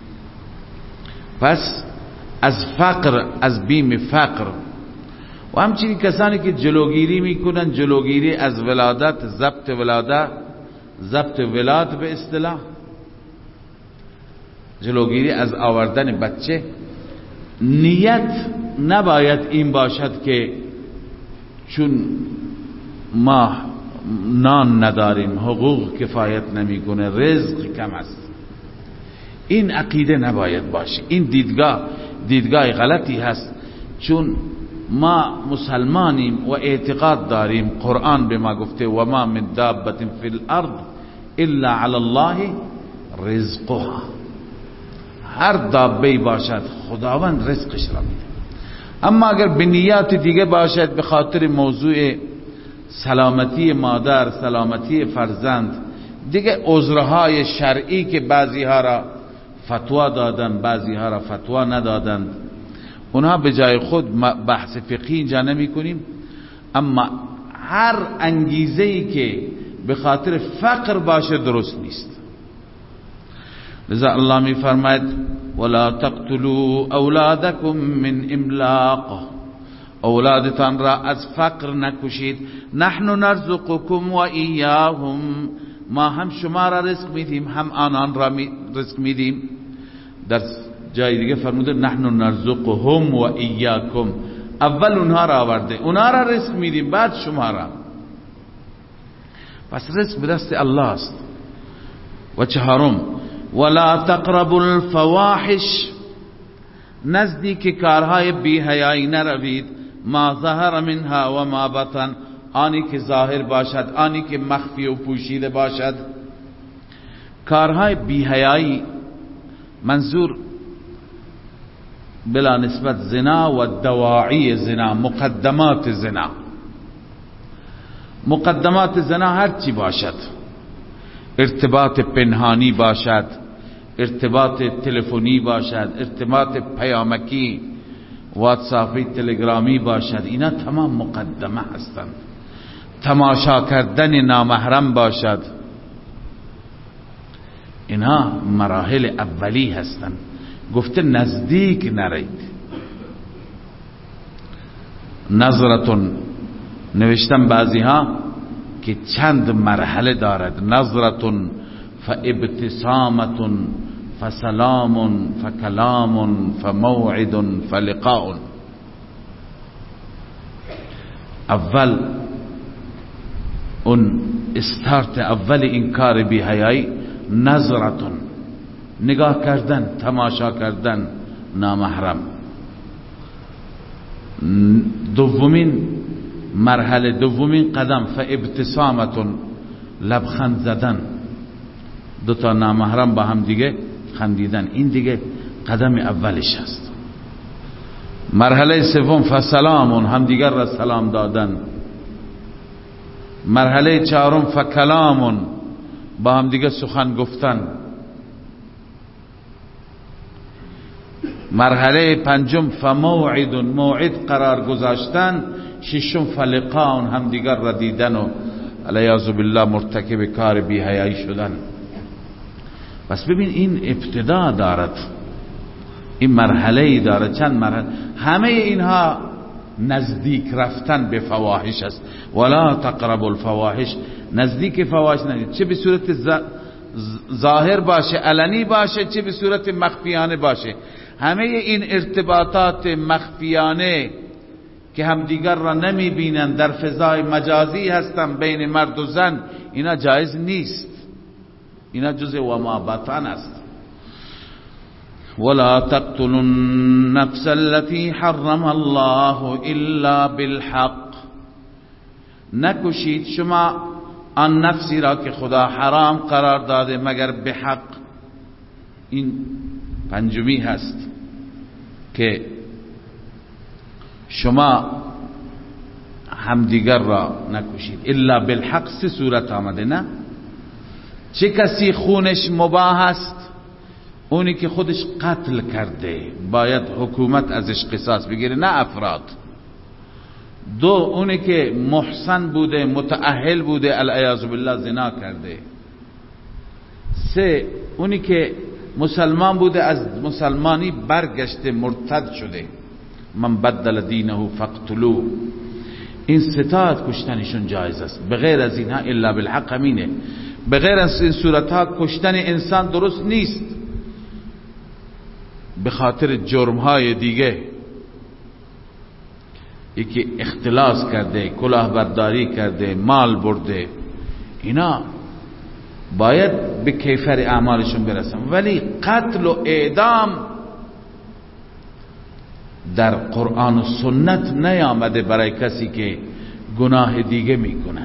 پس از فقر، از بیم فقر. و همچنین کسانی که جلوگیری میکنن، جلوگیری از ولادت، ضبط ولادت، ضبط ولادت به اصطلاح، جلوگیری از آوردن بچه. نیت نباید این باشد که چون ما نان نداریم، حقوق کفایت نمیکنه، رزق کم است. این عقیده نباید باشه. این دیدگاه دیدگاه غلطی هست، چون ما مسلمانیم و اعتقاد داریم قرآن به ما گفته و ما من دابة فی الارض الا علی الله رزقها. هر دابه‌ای باشد خداوند رزقش را میده. اما اگر به نیات دیگه باشد، به خاطر موضوع سلامتی مادر، سلامتی فرزند، دیگه عذرهای شرعی که بعضی ها را فتوا دادن، بعضی ها را فتوا ندادند، اونها به جای خود بحث فقهی اینجا نمی کنیم. اما هر انگیزه‌ای که به خاطر فقر باشه درست نیست. لذا الله می فرماید ولا تقتلوا اولادکم من املاق، اولادتان را از فقر نکشید. نحن نرزقکم و ایاهم، ما هم شما را رزق میدیم هم آنان را رزق میدیم. در جای دیگه فرموده نحن نرزقهم و ایاکم، اول اونها را آورده، اونها را رزق میدیم بعد شما را. پس رزق به دست الله است. و چهارم ولا تقربوا الفواحش، نزدیک کارهای بی حیایی نروید. ما ظهر منها و ما بطن، آنی که ظاهر باشد، آنی که مخفی و پوشیده باشد. کارهای بی حیایی منظور بلا نسبت زنا و دواعی زنا، مقدمات زنا. مقدمات زنا هر چی باشد، ارتباط پنهانی باشد، ارتباط تلفنی باشد، ارتباط پیامکی، واتساپی، تلگرامی باشد، اینا تمام مقدمه هستند. تماشا کردن نامحرم باشد، اینا مراحل اولی هستند. گفته نزدیک نرید. نظرتون نوشتن بعضی ها که چند مرحله دارد. نظرتون فابتسامتون فسلام فکلام فموعد فلقاء. اول اون استارت اول این کار بی حیایی نظرتون، نگاه کردن، تماشا کردن نامحرم. دومین مرحله، دومین قدم فابتسامتون، لبخند زدن، دو تا نامحرم با هم دیگه خندیدن، این دیگه قدم اولش است. مرحله سوم فسلامون، هم دیگر را سلام دادن. مرحله چهارم فکلامون، با هم دیگه سخن گفتن. مرحله پنجم فموعد، موعد قرار گذاشتن. ششم فلقاء، هم دیگر را دیدن و علیاذ بالله مرتکب کار بی حیایی شدن. بس ببین این ابتدا دارد، این مرحله دارد، چند مرحله. همه اینها نزدیک رفتن به فواحش است. ولا تقربوا الفواحش، نزدیک فواحش نرید، چه به صورت ظاهر باشه، علنی باشه، چه به صورت مخفیانه باشه. همه این ارتباطات مخفیانه که همدیگر را نمی بینند، در فضای مجازی هستند بین مرد و زن، اینا جایز نیست. اینا جزء و ما بطن است. ولا تقتلوا النفس التي حرم الله الا بالحق، نکشید شما آن نفسی را که خدا حرام قرار داده مگر به حق. این پنجمی هست که شما همدیگر را نکشید الا بالحق. سه صورت آمده نه؟ چه کسی خونش مباح است؟ اونی که خودش قتل کرده باید حکومت ازش قصاص بگیره نه افراد. دو، اونی که محسن بوده متأهل بوده العیاذ بالله زنا کرده. سه، اونی که مسلمان بوده از مسلمانی برگشته مرتد شده من بدل دینه فاقتلوه. این ستات کشتنشون جایز است. بغیر از اینها الا بالحق همینه. بغیر از این صورتها کشتن انسان درست نیست به خاطر جرمهای دیگه. یکی اختلاس کرده، کلاهبرداری کرده، مال برده، اینا باید به کیفر اعمالشون برسن. ولی قتل و اعدام در قرآن و سنت نیامده برای کسی که گناه دیگه میکنند.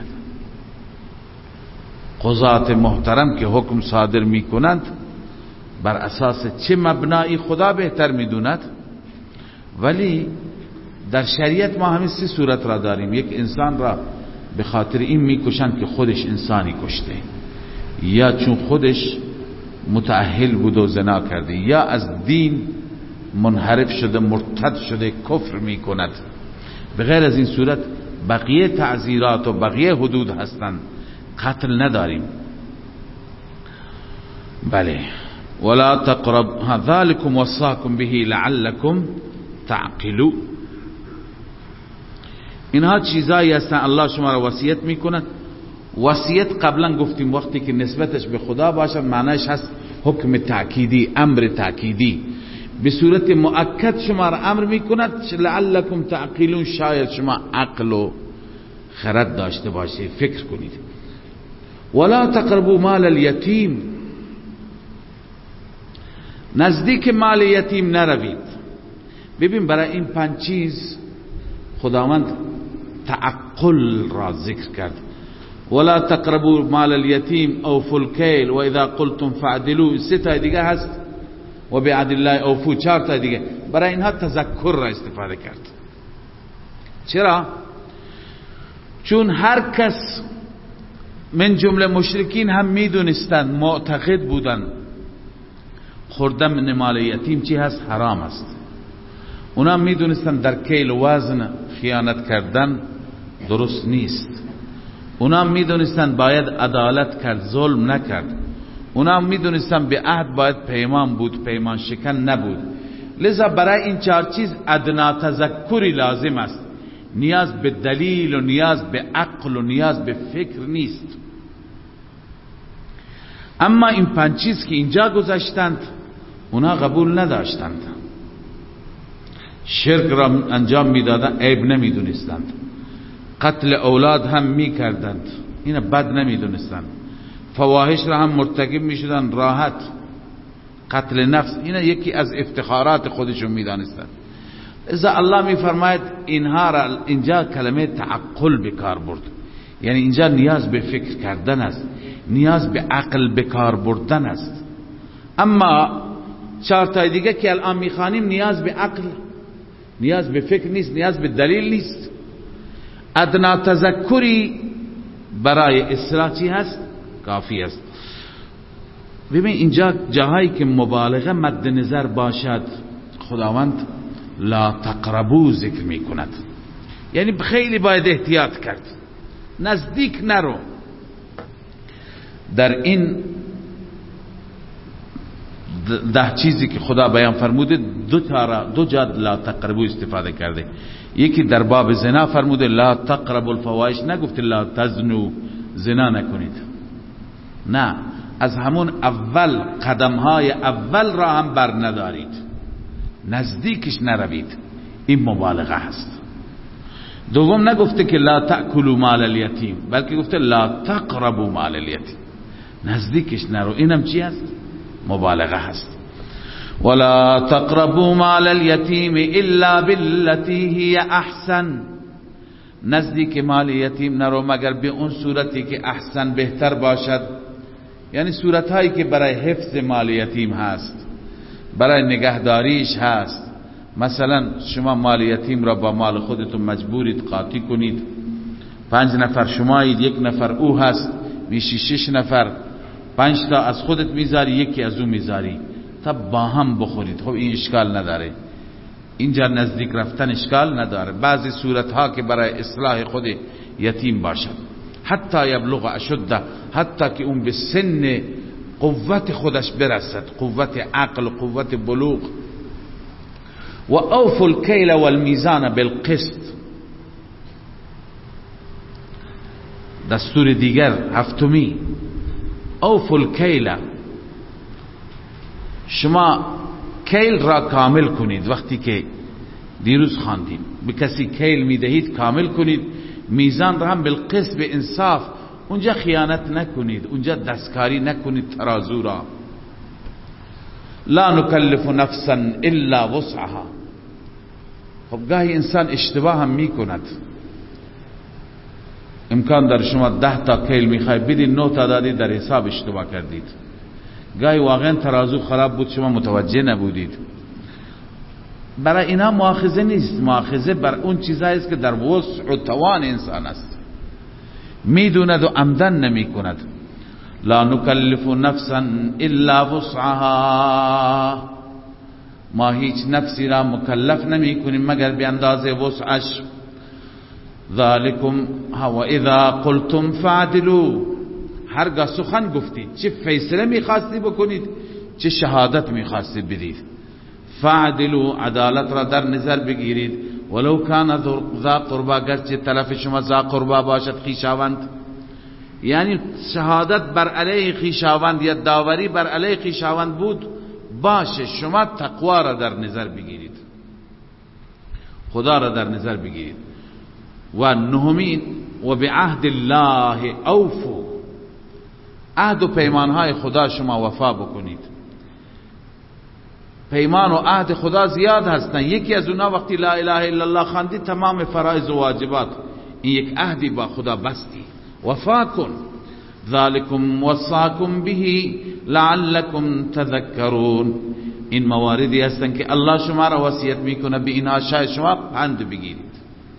قضات محترم که حکم صادر میکنند بر اساس چه مبنایی خدا بهتر میدوند. ولی در شریعت ما همین سه صورت را داریم. یک، انسان را به خاطر این میکشند که خودش انسانی کشته، یا چون خودش متأهل بود و زنا کرده، یا از دین منحرف شده مرتد شده کفر میکند. به غیر از این صورت بقیه تعزیرات و بقیه حدود هستند، قتل نداریم. بله. ولا تقرب ذلكم وصاكم به لعلكم تعقلون. اینها چیزایی هستن الله شما را وصیت میکند. وصیت قبلا گفتیم وقتی که نسبتش به خدا باشد معنیش هست حکم تأکیدی، امر تأکیدی. به صورت مؤکد شما را امر میکند لعلکم تعقلون، شاید شما عقل و خرد داشته باشید، فکر کنید. ولا تقربوا مال الیتیم، نزدیک مال یتیم نروید. ببین برای این پنج چیز خداوند تعقل را ذکر کرد. ولا تقربوا مال الیتیم اوفوا الکیل و اذا قلتم فعدلوا. سه تا دیگه هست و بعد الله اوفوا، چهار تا دیگه. برای اینها تذکر را استفاده کرد. چرا؟ چون هر کس من جمله مشرکین هم میدونستند، معتقد بودند خوردن مال یتیم چی هست؟ حرام است. اونا میدونستند در کیل و وزن خیانت کردن درست نیست. اونا میدونستند باید عدالت کرد، ظلم نکرد. اونا میدونستند به عهد باید پیمان بود، پیمان شکن نبود. لذا برای این چهار چیز ادنا تذکری لازم است. نیاز به دلیل و نیاز به عقل و نیاز به فکر نیست. اما این پنج چیز که اینجا گذاشتند اونا قبول نداشتند. شرک را انجام میدادند، عیب نمیدونستند. قتل اولاد هم میکردند، اینا بد نمیدونستند. فواحش را هم مرتکب میشدند راحت. قتل نفس اینا یکی از افتخارات خودشون میدانستند. اذا الله میفرماید اینها را اینجا کلمه تعقل به کار برد، یعنی اینجا نیاز به فکر کردن است، نیاز به عقل به کار بردن است. اما چهار تا دیگه که الان میخوانیم نیاز به عقل، نیاز به فکر نیست، نیاز به دلیل نیست. ادنا تذکری برای اصلاح چی هست؟ کافی است. ببین اینجا جاهایی که مبالغه مد نظر باشد خداوند لا تقربو ذکر می کند، یعنی خیلی باید احتیاط کرد، نزدیک نرو. در این ده چیزی که خدا بیان فرموده دو تا دو جا لا تقربو استفاده کرده. یکی در باب زنا فرموده لا تقربوا الفواحش، نگفته لا تزنو، زنا نکنید. نه، از همون اول قدمهای اول را هم بر ندارید، نزدیکش نروید. این مبالغه هست. دوم نگفته که لا تأکلوا مال الیتیم، بلکه گفته لا تقربوا مال الیتیم، نزدیکش نرو. اینم چی هست؟ مبالغه هست. ولا تقربوا مال الیتیم الا بالتي هي احسن، نزدیک مال یتیم نرو مگر به اون صورتی که احسن بهتر باشد، یعنی صورتهایی که برای حفظ مال یتیم هست، برای نگهداریش هست. مثلا شما مال یتیم را با مال خودتون مجبورید قاطی کنید، پنج نفر شمایید، یک نفر او هست، میشی شش نفر، پنج تا از خودت میذاری، یکی از او میذاری تا با هم بخورید. خب این اشکال نداره، اینجا نزدیک رفتن اشکال نداره. بعضی صورتها که برای اصلاح خود یتیم باشد، حتی یبلغ اشده، حتی که اون به سن قوت خودش برسد، قوت عقل، قوت بلوغ. و اوفوا الکیل والمیزان بالقسط. دستور دیگر هفتمی، اوفوا الکیل، شما کیل را کامل کنید. وقتی که دیروز خواندیم به کسی کیل میدهید کامل کنید، میزان را هم بالقسط، به انصاف. اونجا خیانت نکنید، اونجا دستکاری نکنید ترازو را. لا نکلف نفسا الا وسعها. خب گاهی انسان اشتباه هم میکند، امکان داره شما ده تا کیل میخوای بدید، نه تا دادید، در حساب اشتباه کردید. گاهی واقعا ترازو خراب بود، شما متوجه نبودید. برای اینا مؤاخذه نیست، مؤاخذه بر اون چیزایی است که در وسع و توان انسان است، میدوند و عمدن نمی کند. لا نکلف نفسا الا وسعها، ما هیچ نفسی را مکلف نمی کنیم مگر به اندازه وسعش. ذالکم و اذا قلتم فعدلوا، هرگاه سخن گفتید، چه فیصله میخواستی بکنید، چه شهادت میخواستی بدید، فعدلوا، عدالت را در نظر بگیرید. ولو کان ذا قربا، گرچه طرف شما ذا قربا باشد، خویشاوند. یعنی شهادت بر علیه خویشاوند یا داوری بر علیه خویشاوند بود باشه، شما تقوا را در نظر بگیرید، خدا را در نظر بگیرید. و نهمین، و بعهد الله اوفو، عهد و پیمانهای خدا شما وفا بکنید. پیمان و عهد خدا زیاد هستن، یکی از اونا وقتی لا اله الا الله خواندی تمام فرائض و واجبات، این یک عهدی با خدا بستی، وفا کن. ذالکم وصاکم به لعلکم تذکرون، این مواردی هستن که الله شما را وصیت میکنه به اینها، شاید شما پند بگیرید،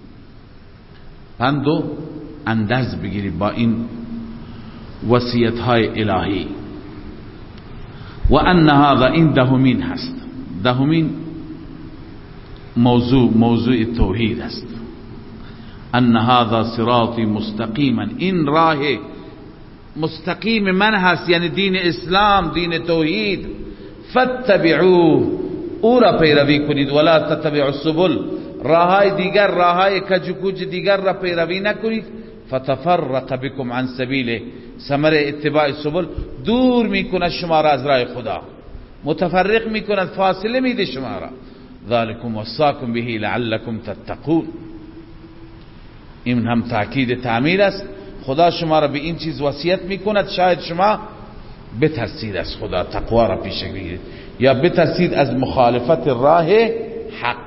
پند و اندرز بگیرید با این وصیت های الهی. و ان هذا، این دهمین هست، دهمین موضوع موضوع توحید است. ان هذا صراطی مستقیما، این راه مستقیم من هست، یعنی دین اسلام، دین توحید. فاتبعوه، او را پیروی کنید. ولا تتبعوا السبل، راهای دیگر، راهای کجکوج دیگر را پیروی نکنید. فتفرق بكم عن سبیله، ثمر اتباع سبل دور میکند شما را از راه خدا، متفرق میکند، فاصله میده شما را. ذالکم وصاکم به لعلکم تتقون، این هم تاکید تعمیر است. خدا شما را به این چیز وصیت میکند شاید شما بترسید از خدا، تقوا را پیش بگیرید، یا بترسید از مخالفت راه حق.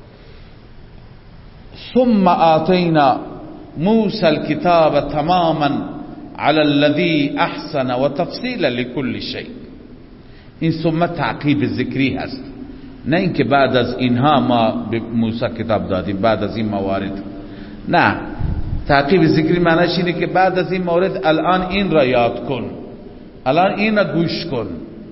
ثم آتینا موسی الكتاب تماما على الذي احسن و تفصیلا لكل شيء. این ثم تعقیب ذکری هست، نه اینکه بعد از اینها ما به موسی کتاب دادیم، بعد از این موارد. نه، تعقیب ذکری معنیش اینه که بعد از این مورد الان این را یاد کن، الان این را گوش کن.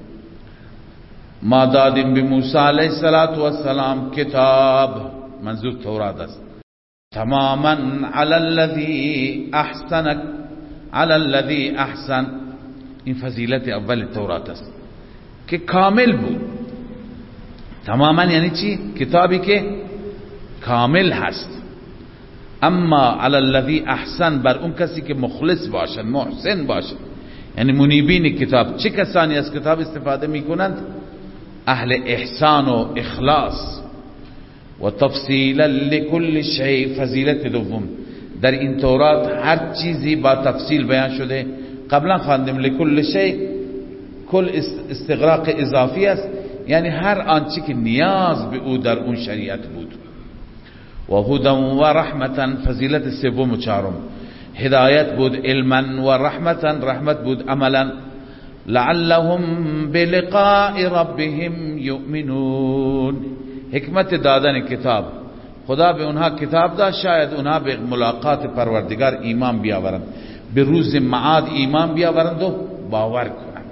ما دادیم به موسی علیه السلام کتاب، منظور تورات است، تماما علی الذی احسن، علی الذی احسن، این فضیلت اول تورات است که کامل بود. تماما یعنی چی؟ کتابی که کامل هست. اما علی الذی احسن، بر اون کسی که مخلص باشد، محسن باشد، یعنی منیبین کتاب. چه کسانی از کتاب استفاده میکنند؟ اهل احسان و اخلاص. و تفصیلا لكل شیء، فضیلت دوم، در این تورات هر چیزی با تفصیل بیان شده. قبلا خواندیم لكل شیء، کل استغراق اضافی است، یعنی هر آنچه که نیاز به او در اون شریعت بود. و هدى و رحمتا، فضیلت سوم و چهارم هدایت بود علما و رحمتا، رحمت بود عملا. لعلهم بلقاء ربهم یؤمنون، حکمت دادن کتاب، خدا به اونها کتاب داد شاید اونها به ملاقات پروردگار ایمان بیاورند، به روز معاد ایمان بیاورند و باور کنند.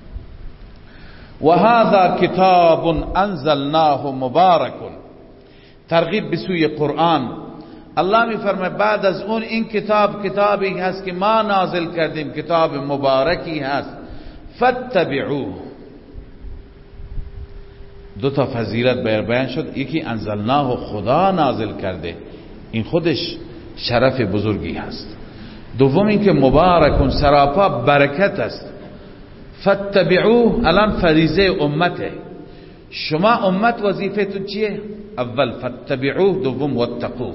و هذا کتاب انزلناه مبارک، ترغیب به سوی قرآن. الله می فرماید بعد از اون این کتاب کتابی هست که ما نازل کردیم، کتاب مبارکی هست. فاتبعوه، دو تا فضیلت بیان شد، یکی انزلناه خدا نازل کرده، این خودش شرف بزرگی هست. دوم اینکه مبارکون سراپا برکت است. فاتبعوه الان فریضه امته، شما امت وظیفتون چیه؟ اول فاتبعوه، دوم واتقوه.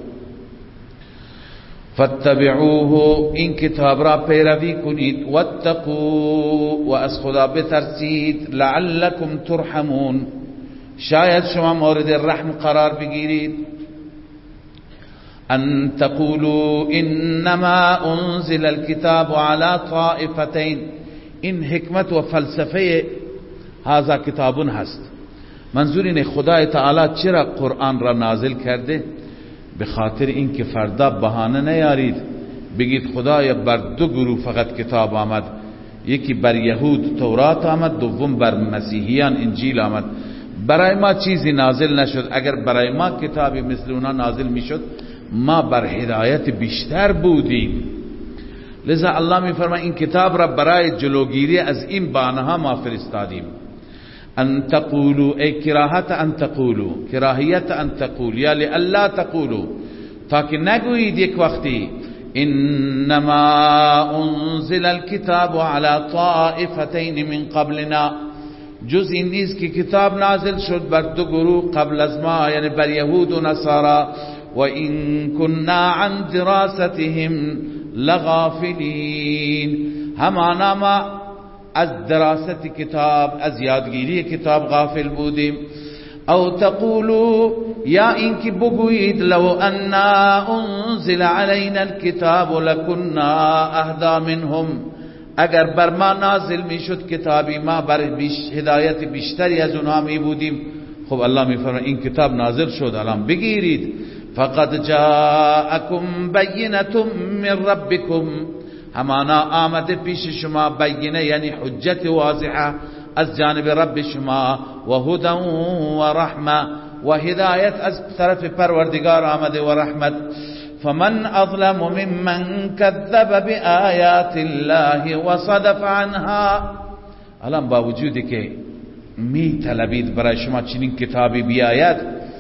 فاتبعوه، این کتاب را پیروی کنید، واتقوه، و از خدا بترسید، لعلکم ترحمون، شاید شما مورد رحم قرار بگیرید. ان تقولوا انما انزل الكتاب على طائفتين، این حکمت و فلسفه هذا کتابون هست. منظور اینه خدای تعالی چرا قرآن را نازل کرده؟ به خاطر این که فردا بهانه نیارید بگید خدایا بر دو گروه فقط کتاب آمد، یکی بر یهود تورات آمد، دوم بر مسیحیان انجیل آمد، برای ما چیزی نازل نشد. اگر برای ما کتابی مثل اونا نازل میشد ما بر هدایت بیشتر بودیم. لذا الله می فرماید این کتاب را برای جلوگیری از این بانها ما فرستادیم. ان تقولوا، ای کراهت ان تقولوا، کراهیت ان تقول، یا لئلا تقولوا، تاکه نگویید یک وقتی انما انزل الكتاب على طائفتين من قبلنا، جز این نیست که کتاب نازل شد بر دو گروه قبل از ما، یعنی بر یهود و نصارا. و این كنا عن دراستهم لغافلین، همانا ما از دراست کتاب، از یادگیری کتاب غافل بودیم. او تقولوا، یا اینکه بگویید لو انا انزل علینا الكتاب لكنا اهدى منهم، اگر بر ما نازل میشد کتابی ما بر بیش هدایت بیشتری از اونها می بودیم. خب الله می فرماید این کتاب نازل شد الان بگیرید. فقد جاءکم بینة من ربکم، همانا آمده پیش شما بینه یعنی حجت واضحه از جانب رب شما، و هدى و رحمه، و هدایت از طرف پروردگار آمده و رحمت. فمن اظلم ممن كذب بآیات الله و صدف عنها، الان با وجودی که می طلبید برای شما چنین کتابی بیاید،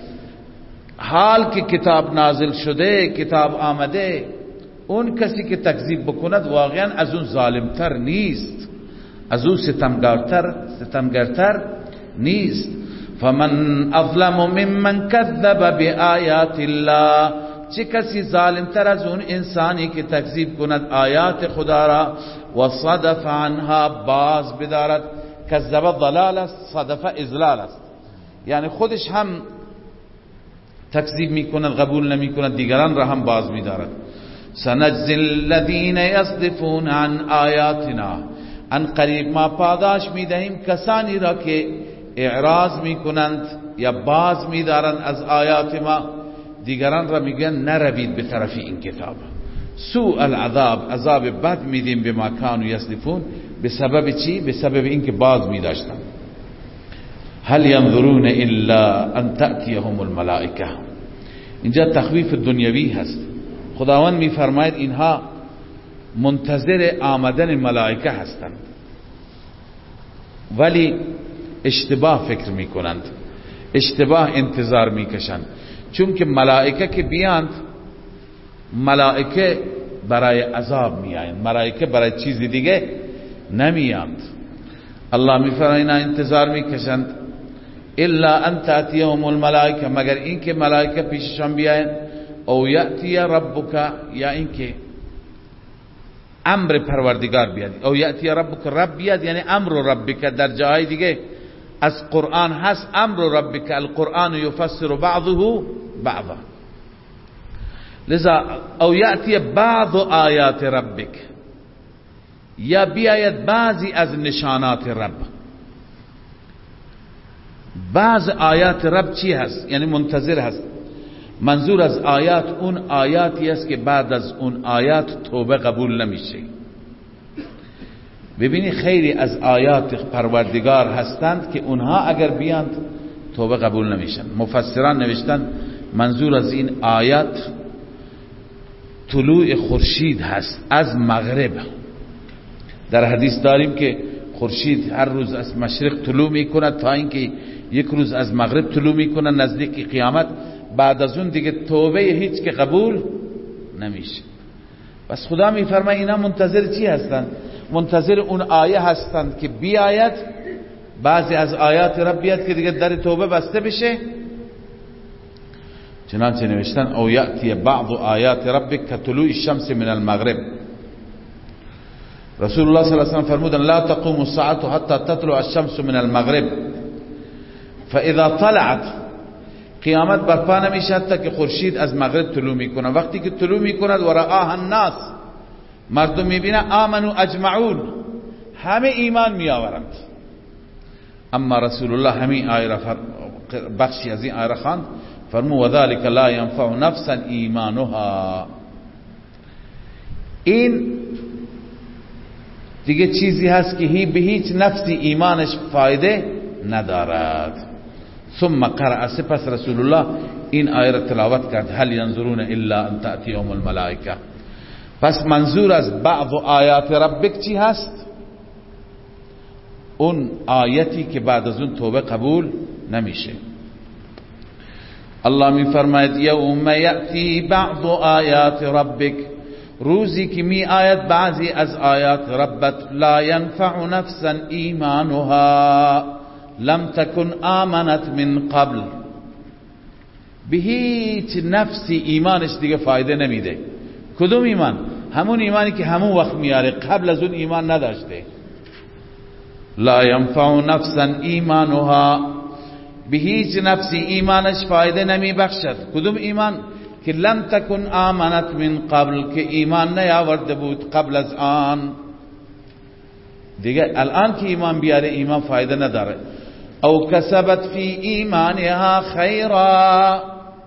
حال که کتاب نازل شده، کتاب آمده، اون کسی که تکذیب بکند واقعا از اون ظالمتر نیست، از اون ستمگارتر ستمگرتر نیست. فمن اظلم ممن كذب بآیات الله، چه کسی ظالمتر از اون انسانی که تکذیب کند آیات خدا را، و صدف عنها، باز بدارد. کذب ضلال است، صدف اضلال است، یعنی خودش هم تکذیب میکند، قبول نمیکند، دیگران را هم باز میدارد. سنجزی الذین یصدفون عن آیاتنا، ان قریب ما پاداش میدهیم کسانی را که اعراض میکنند یا باز میدارند از آیات ما، دیگران را میگن نروید به طرف این کتاب. سوء العذاب، عذاب بد میدیم به ما کانوا یصدفون، به سبب چی؟ به سبب اینکه باز میداشتن. هل ينظرون الا ان تأتيهم الملائکه، اینجا تخویف دنیوی هست. خداوند میفرماید اینها منتظر آمدن ملائکه هستند، ولی اشتباه فکر میکنند، اشتباه انتظار میکشند. چون که ملائکه که بیاند، ملائکه برای عذاب میآیند، ملائکه برای چیز دیگه نمیآیند. الله میفرماید اینا انتظار میکشند الا ان تأتیهم الملائکه، مگر اینکه ملائکه پیششان بیاین. او یأتی ربک، یا اینکه امر پروردگار بیاد. او یأتی ربک، رب بیاد یعنی امر ربک. در جای دیگه از قرآن هست امر ربک، القرآن یفسر بعضه بعضا. لذا او یأتی بعض آیات ربک، یا بیاید بعضی از نشانات رب. بعض آیات رب چی هست؟ یعنی منتظر هست. منظور از آیات اون آیاتی است که بعد از اون آیات توبه قبول نمیشه. ببینی خیلی از آیات پروردگار هستند که اونها اگر بیاند توبه قبول نمیشن. مفسران نوشتن منظور از این آیات طلوع خورشید هست از مغرب. در حدیث داریم که خورشید هر روز از مشرق طلوع میکند تا اینکه یک روز از مغرب طلوع میکند نزدیک قیامت. بعد از اون دیگه توبه هیچ که قبول نمیشه. بس خدا میفرماید اینا منتظر چی هستند؟ منتظر اون آیه هستند که بیاید، بعضی از آیات رب بیاد که دیگه در توبه بسته بشه. چنانچه نوشتن او یأتی بعض آیات ربک کطلوع الشمس من المغرب. رسول الله صلی الله علیه و سلم فرمودن لا تقوم الساعة حتى تطلع الشمس من المغرب فاذا طلعت، قیامت برپا نمیشه حتی که خورشید از مغرب طلوع میکنه. وقتی که طلوع میکند و رآها الناس، مردم میبینن آمنوا اجمعون، همه ایمان میآورند. اما رسول الله همین آیه بخشی از این آیه خواند، فرمود و ذلك لا ينفع نفسا ایمانها. این دیگه چیزی هست که هی به هیچ نفسی ایمانش فایده ندارد. ثم قرأ، سپس رسول الله این آیه را تلاوت کرد هل ينظرون الا ان تأتيهم الملائکه. پس منظور از بعض آیات ربک چی هست؟ اون آیتی که بعد از اون توبه قبول نمیشه. الله می فرماید یوم یأتی بعض آیات ربک، روزی که می آید بعضی از آیات ربت، لا ينفع نفسا ایمانها لم تكن آمنت من قبل. به هیچ نفسی ایمانش دیگه فایده نمیده. کدوم ایمان؟ همون ایمانی که همون وقت میاره، قبل از اون ایمان نداشته. لا ينفع نفسا ایمانها، به هیچ نفسی ایمانش فایده نمی بخشد. کدوم ایمان؟ که لم تکن آمنت من قبل، که ایمان نیاورده بود قبل از آن. دیگه الان که ایمان بیاره ایمان فایده نداره. او کسبت فی ایمانها خیرا،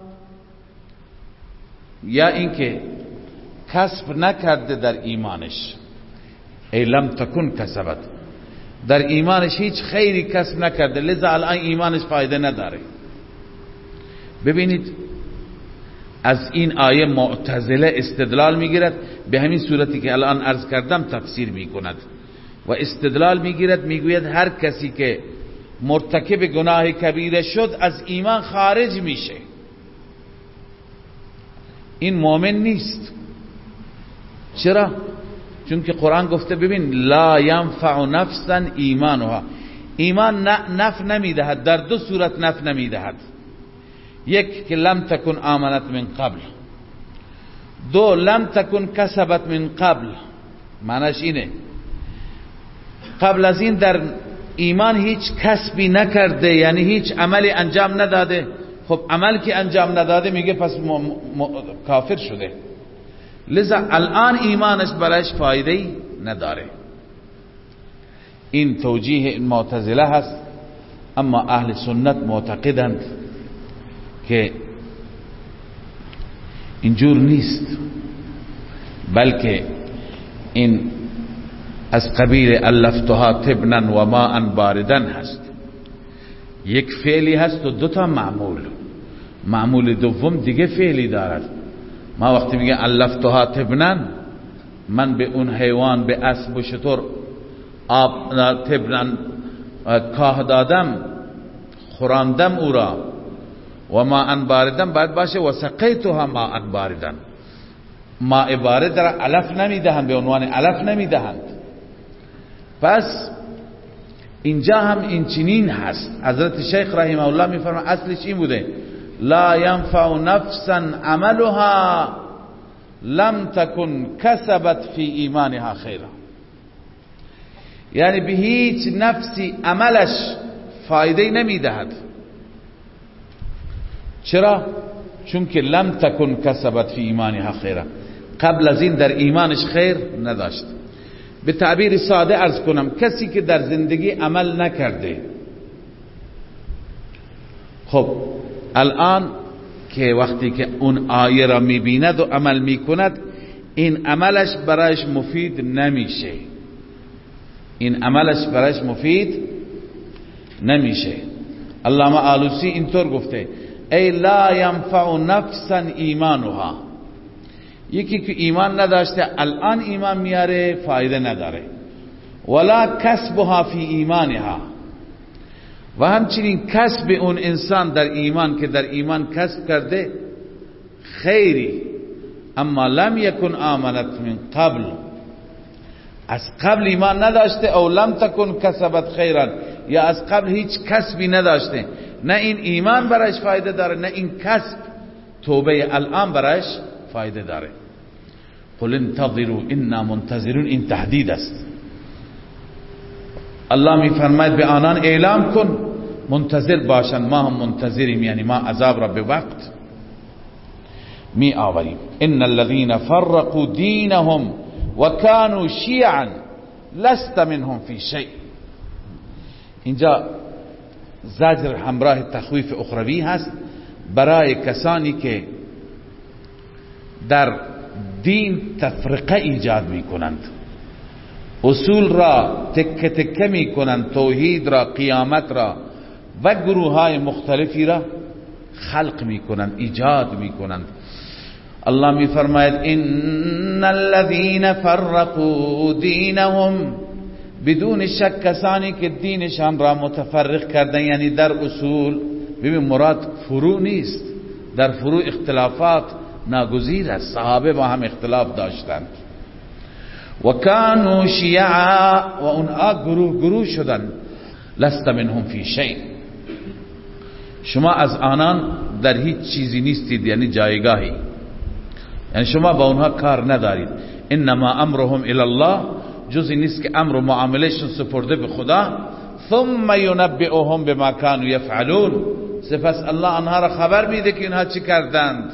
یا اینکه کسب نکرده در ایمانش. ای لم تکن کسبت، در ایمانش هیچ خیری کسب نکرده، لذا الان ایمانش فایده نداره. ببینید از این آیه معتزله استدلال میگیرد، به همین صورتی که الان عرض کردم تفسیر میکند و استدلال میگیرد، میگوید هر کسی که مرتکب گناه کبیره شد از ایمان خارج میشه، این مؤمن نیست. چرا؟ چون که قرآن گفته ببین لا ينفع نفسا ایمانها، ایمان نفع نمیدهد، در دو صورت نفع نمیدهد. یک که لم تکن آمنت من قبل، دو لم تکن کسبت من قبل. معنیش اینه قبل از این در ایمان هیچ کسبی نکرده، یعنی هیچ عملی انجام نداده. خب عمل که انجام نداده میگه پس م... م... کافر شده، لذا الان ایمانش برایش فایده نداره. این توجیه معتزله هست. اما اهل سنت معتقدند که اینجور نیست، بلکه این از قبیل الفتها تبنا و ماء باردن هست. یک فعلی هست و دوتا معمول. معمول دوم دیگه فعلی دارد. ما وقتی میگه الفتها تبنا، من به اون حیوان، به اسب و شتر آب تبنا کاه دادم، خوراندم او را، و ماء باردن باید باشه و سقیتها ماء باردن. ماء بارد را علف نمیدهند، به عنوان علف نمیدهند. پس اینجا هم این چنین هست. حضرت شیخ رحمه الله میفرماید اصلش این بوده لا ينفع نفسا عملها لم تكن کسبت فی ایمانها خیرا، یعنی به هیچ نفسی عملش فایده نمیدهد. چرا؟ چون که لم تکن کسبت فی ایمانها خیرا، قبل از این در ایمانش خیر نداشت. به تعبیر ساده عرض کنم، کسی که در زندگی عمل نکرده، خب الان که وقتی که اون آیه را میبیند و عمل میکند، این عملش برایش مفید نمیشه، این عملش برایش مفید نمیشه. علامه آلوسی اینطور گفته: ای لا ینفع نفسا ایمانها، یکی که ایمان نداشته الان ایمان میاره فایده نداره. ولا کسبها فی ایمانها، و همچنین کسب اون انسان در ایمان که در ایمان کسب کرده خیری، اما لم یکن آمنت من قبل، از قبل ایمان نداشته، او لم تکن کسبت خیرا، یا از قبل هیچ کسبی نداشته، نه این ایمان برایش فایده داره نه این کسب توبه الان برایش فایده داره. قل انتظروا انا منتظرون، این تهدید است. الله می فرماید به آنان اعلام کن منتظر باشن، ما هم منتظریم، یعنی ما عذاب را به وقت می آوریم. ان الذين فرقوا دینهم وكانوا شیعا لست منهم فی شیء. اینجا زجر همراه تخویف اخروی هست برای کسانی که در دین تفرقه ایجاد می کنند، اصول را تکه تکه می کنند، توحید را، قیامت را و گروه های مختلفی را خلق می کنند، ایجاد می کنند. الله می فرماید ان الذين فرقوا دینهم، بدون شک کسانی که دینشان را متفرق کردن، یعنی در اصول، ببین مراد فروع نیست، در فروع اختلافات ناگزیر است، صحابه با هم اختلاف داشتند. و کانوا شیعا، و اونها گروه گروه شدند. لست منهم فی شیء، شما از آنان در هیچ چیزی نیستید، یعنی جایگاهی، یعنی شما با اونها کار ندارید. انما امرهم الی الله، جزی نیست که امر و معاملهشون سپرده به خدا. ثم ینبئهم بما كانوا یفعلون، سپس الله آنها را خبر میده که اینها چی کردند.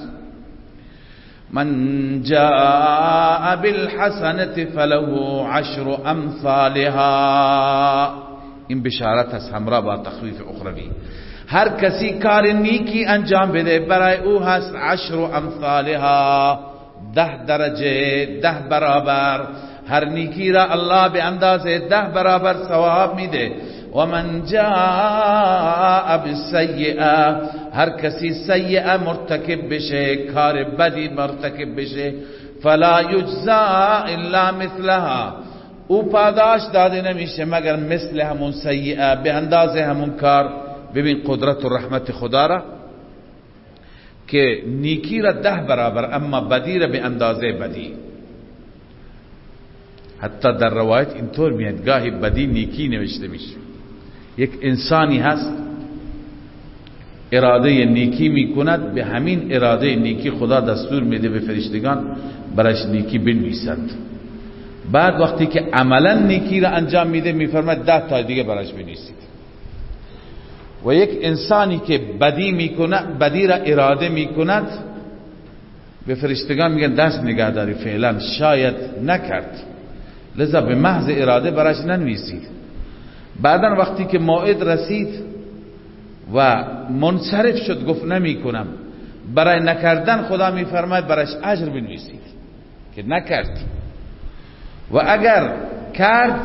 من جاء بالحسنة فله عشر امثالها، این بشارت است همراه با تخویف اخروی. هر کسی کار نیکی انجام بده برای او هست عشر امثالها، ده درجه، ده برابر. هر نیکی را الله به اندازه ده برابر ثواب میده. و من جاء بالسیئه، هر کسی سیئه مرتکب بشه، کار بدی مرتکب بشه، فلا یجزا الا مثلها، او پاداش داده نمیشه مگر مثل همون سیئه، به اندازه همون کار. ببین قدرت و رحمت خدا را که نیکی را ده برابر، اما بدی را به اندازه بدی. حتی در روایت اینطور میاد گاهی بدی نیکی نوشته میشه. یک انسانی هست اراده نیکی میکند، به همین اراده نیکی خدا دستور میده به فرشتگان برایش نیکی بنویسند. بعد وقتی که عملا نیکی را انجام میده میفرماید ده تا دیگه برایش بنویسید. و یک انسانی که بدی میکند، بدی را اراده میکند، به فرشتگان میگن دست نگهداری، فعلا شاید نکرد، لذا به محض اراده برایش ننویسید. بعدن وقتی که موعد رسید و منصرف شد گفت نمی کنم، برای نکردن خدا می فرماید برایش اجر بنویسید که نکرد. و اگر کرد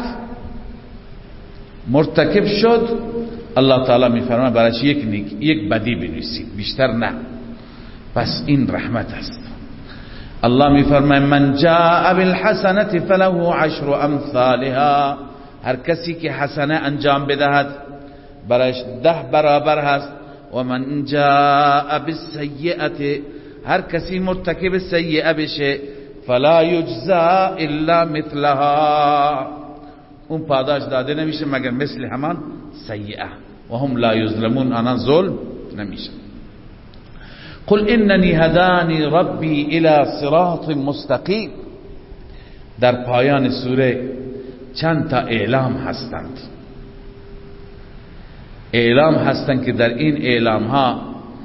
مرتکب شد، الله تعالی می فرماید برایش یک نیک یک بدی بنویسید، بیشتر نه. پس این رحمت است. الله می فرماید من جاء بالحسنة فله عشر امثالها، هر کسی که حسنه انجام بدهد برایش ده برابر هست. و من جاء بالسیئه، هر کسی مرتکب سیئه بشه، فلا یجزا الا مثلها، اون پاداش داده نمیشه مگر مثل همان سیئه. و هم لا یظلمون، آنان ظلم نمیشه. قل اننی هدانی ربی الى صراط مستقیم. در پایان سوره چند تا اعلام هستند، اعلام هستند که در این اعلام ها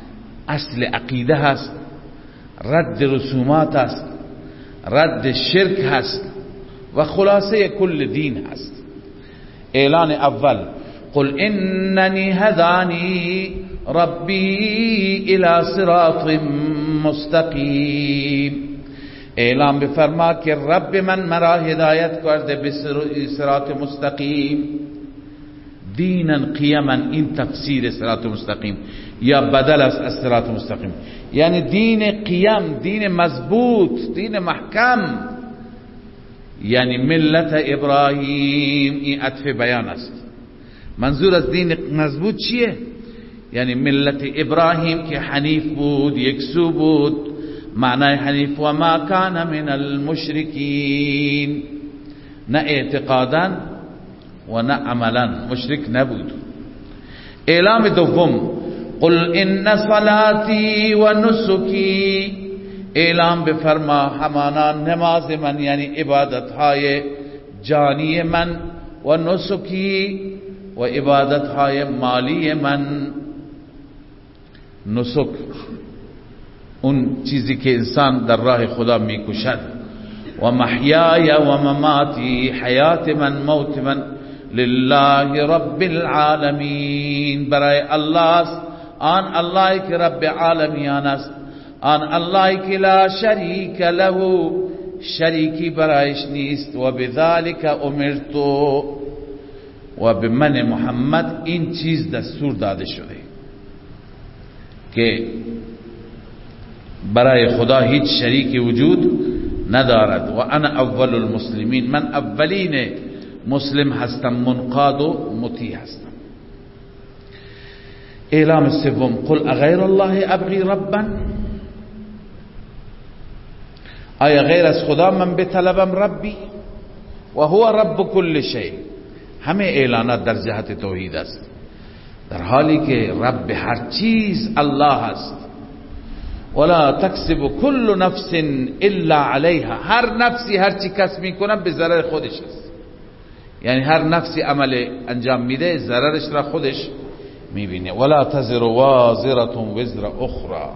اصل عقیده هست، رد رسومات هست، رد شرک هست و خلاصه کل دین هست. اعلان اول قل اننی هدانی ربی الى صراط مستقیم، اعلام بفرما که رب من مرا هدایت کرده به صراط مستقیم. دینا قیما، این تفسیر صراط مستقیم یا بدل است از صراط مستقیم، یعنی دین قیم، دین مضبوط، دین محکم، یعنی ملت ابراهیم. این عطف بیان است. منظور از دین مضبوط چیه؟ یعنی ملت ابراهیم که حنیف بود، یکسو بود. معنای حنیف و ما کان من المشرکین، نه اعتقادا و نه عملا مشرک نبود. اعلام دوم قل ان صلاتی و نسکی، اعلام بفرما همانا نماز من یعنی عبادت های جانی من، و نسکی و عبادت های مالی من. نسک اون چیزی که انسان در راه خدا میکشد. و محیای و مماتی، حیات من موت من، لله رب العالمین، برای الله است، آن اللهی که رب عالمیان است، آن اللهی که لا شریک له، شریکی برایش نیست. و بذلک امرتو، و به من محمد این چیز دستور داده شده که برای خدا هیچ شریکی وجود ندارد. و انا اول المسلمین، من اولین مسلم هستم، منقاد و مطیع هستم. اعلام سوم قل اغیر الله ابغی ربا، آیا غیر از خدا من بطلبم ربی؟ و هو رب کل شیء، همه اعلانات در جهت توحید است، در حالی که رب هر چیز الله است. ولا تکسب کل نفس الا علیها، هر نفسی هر چی کسب میکنه به ضرر خودش است، یعنی هر نفسی عمل انجام میده ضررش را خودش میبینه. ولا تزر وازرة وزر اخرى،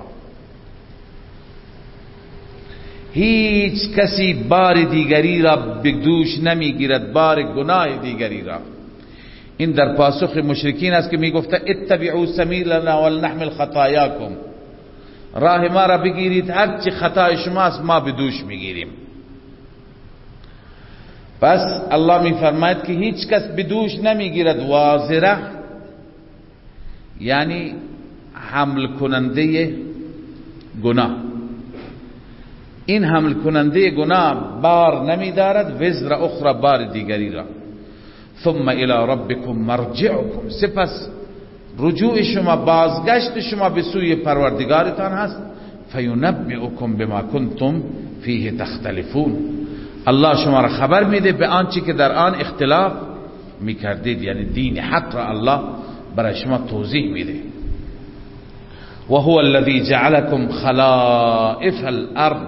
هیچ کسی بار دیگری را به دوش نمیگیرد، بار گناه دیگری را. این در پاسخ مشرکین است که میگفته اتبعوا سبیلنا ولنحمل خطاياكم، راه ما را بگیرید، هر چی خطای شماست ما به دوش میگیریم. پس الله میفرماید که هیچ کس به دوش نمیگیرد. وازره یعنی حمل کننده گناه، این حمل کننده گناه بار نمیدارد، وزر اخرى بار دیگری را. ثم الى ربكم مرجعكم، سپس رجوع شما، بازگشت شما به سوی پروردگارتان هست. فینبئکم بما کنتم فیه تختلفون، الله شما را خبر میده به آنچه که در آن اختلاف میکردید، یعنی دین حق را الله برای شما توضیح میده. و هو الذی جعلکم خلائف الارض،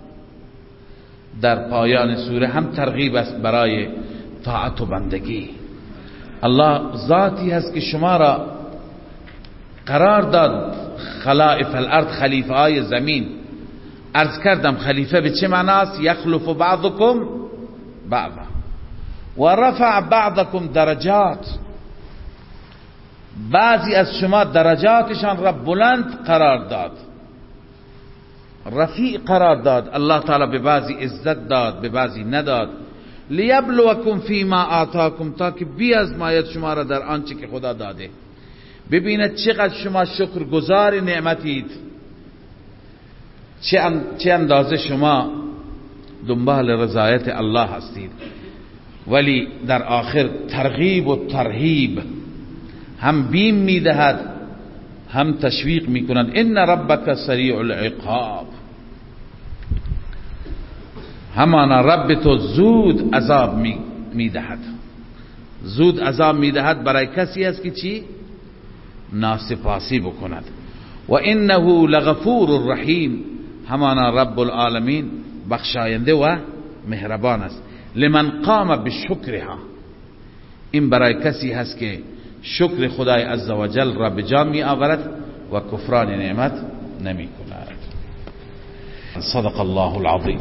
در پایان سوره هم ترغیب است برای طاعت و بندگی. الله ذاتی هست که شما را قرار داد خلائف الارض، خلیفه های زمین. عرض کردم خلیفه به چه معناست؟ یخلف بعضکم بعضا، و رفع بعضکم درجات، بعضی از شما درجاتشان را بلند قرار داد، رفیع قرار داد. الله تعالی به بعضی عزت داد، به بعضی نداد. لیبلوکم فیما آتاکم، تا که بیازماید شما را در آنچه که خدا داده، ببیند چقدر شما شکرگزار نعمتید، چه اندازه شما دنبال رضایت الله هستید. ولی در آخر ترغیب و ترهیب، هم بیم میدهد هم تشویق میکنند. ان ربک سریع العقاب، همانا رب تو زود عذاب میدهد، زود عذاب میدهد برای کسی است که چی؟ ناسپاسی بکند. و انه لغفور رحیم، همانا رب العالمین بخشاینده و مهربان است. لمن قام بشکرها، این برای کسی هست که شکر خدای عزوجل را به جا می آورد و کفران نعمت نمی کند. صدق الله العظیم.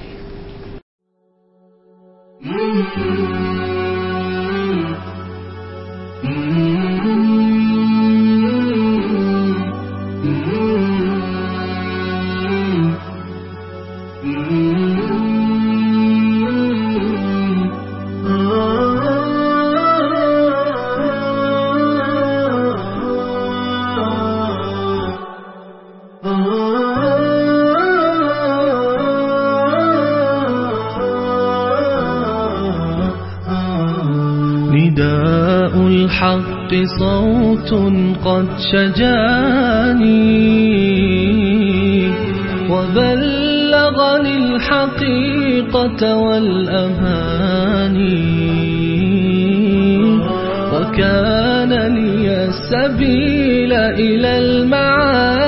نداء الحق صوت قد شجاني وبلغني الحقيقة والأماني وكان لي السبيل إلى المعاني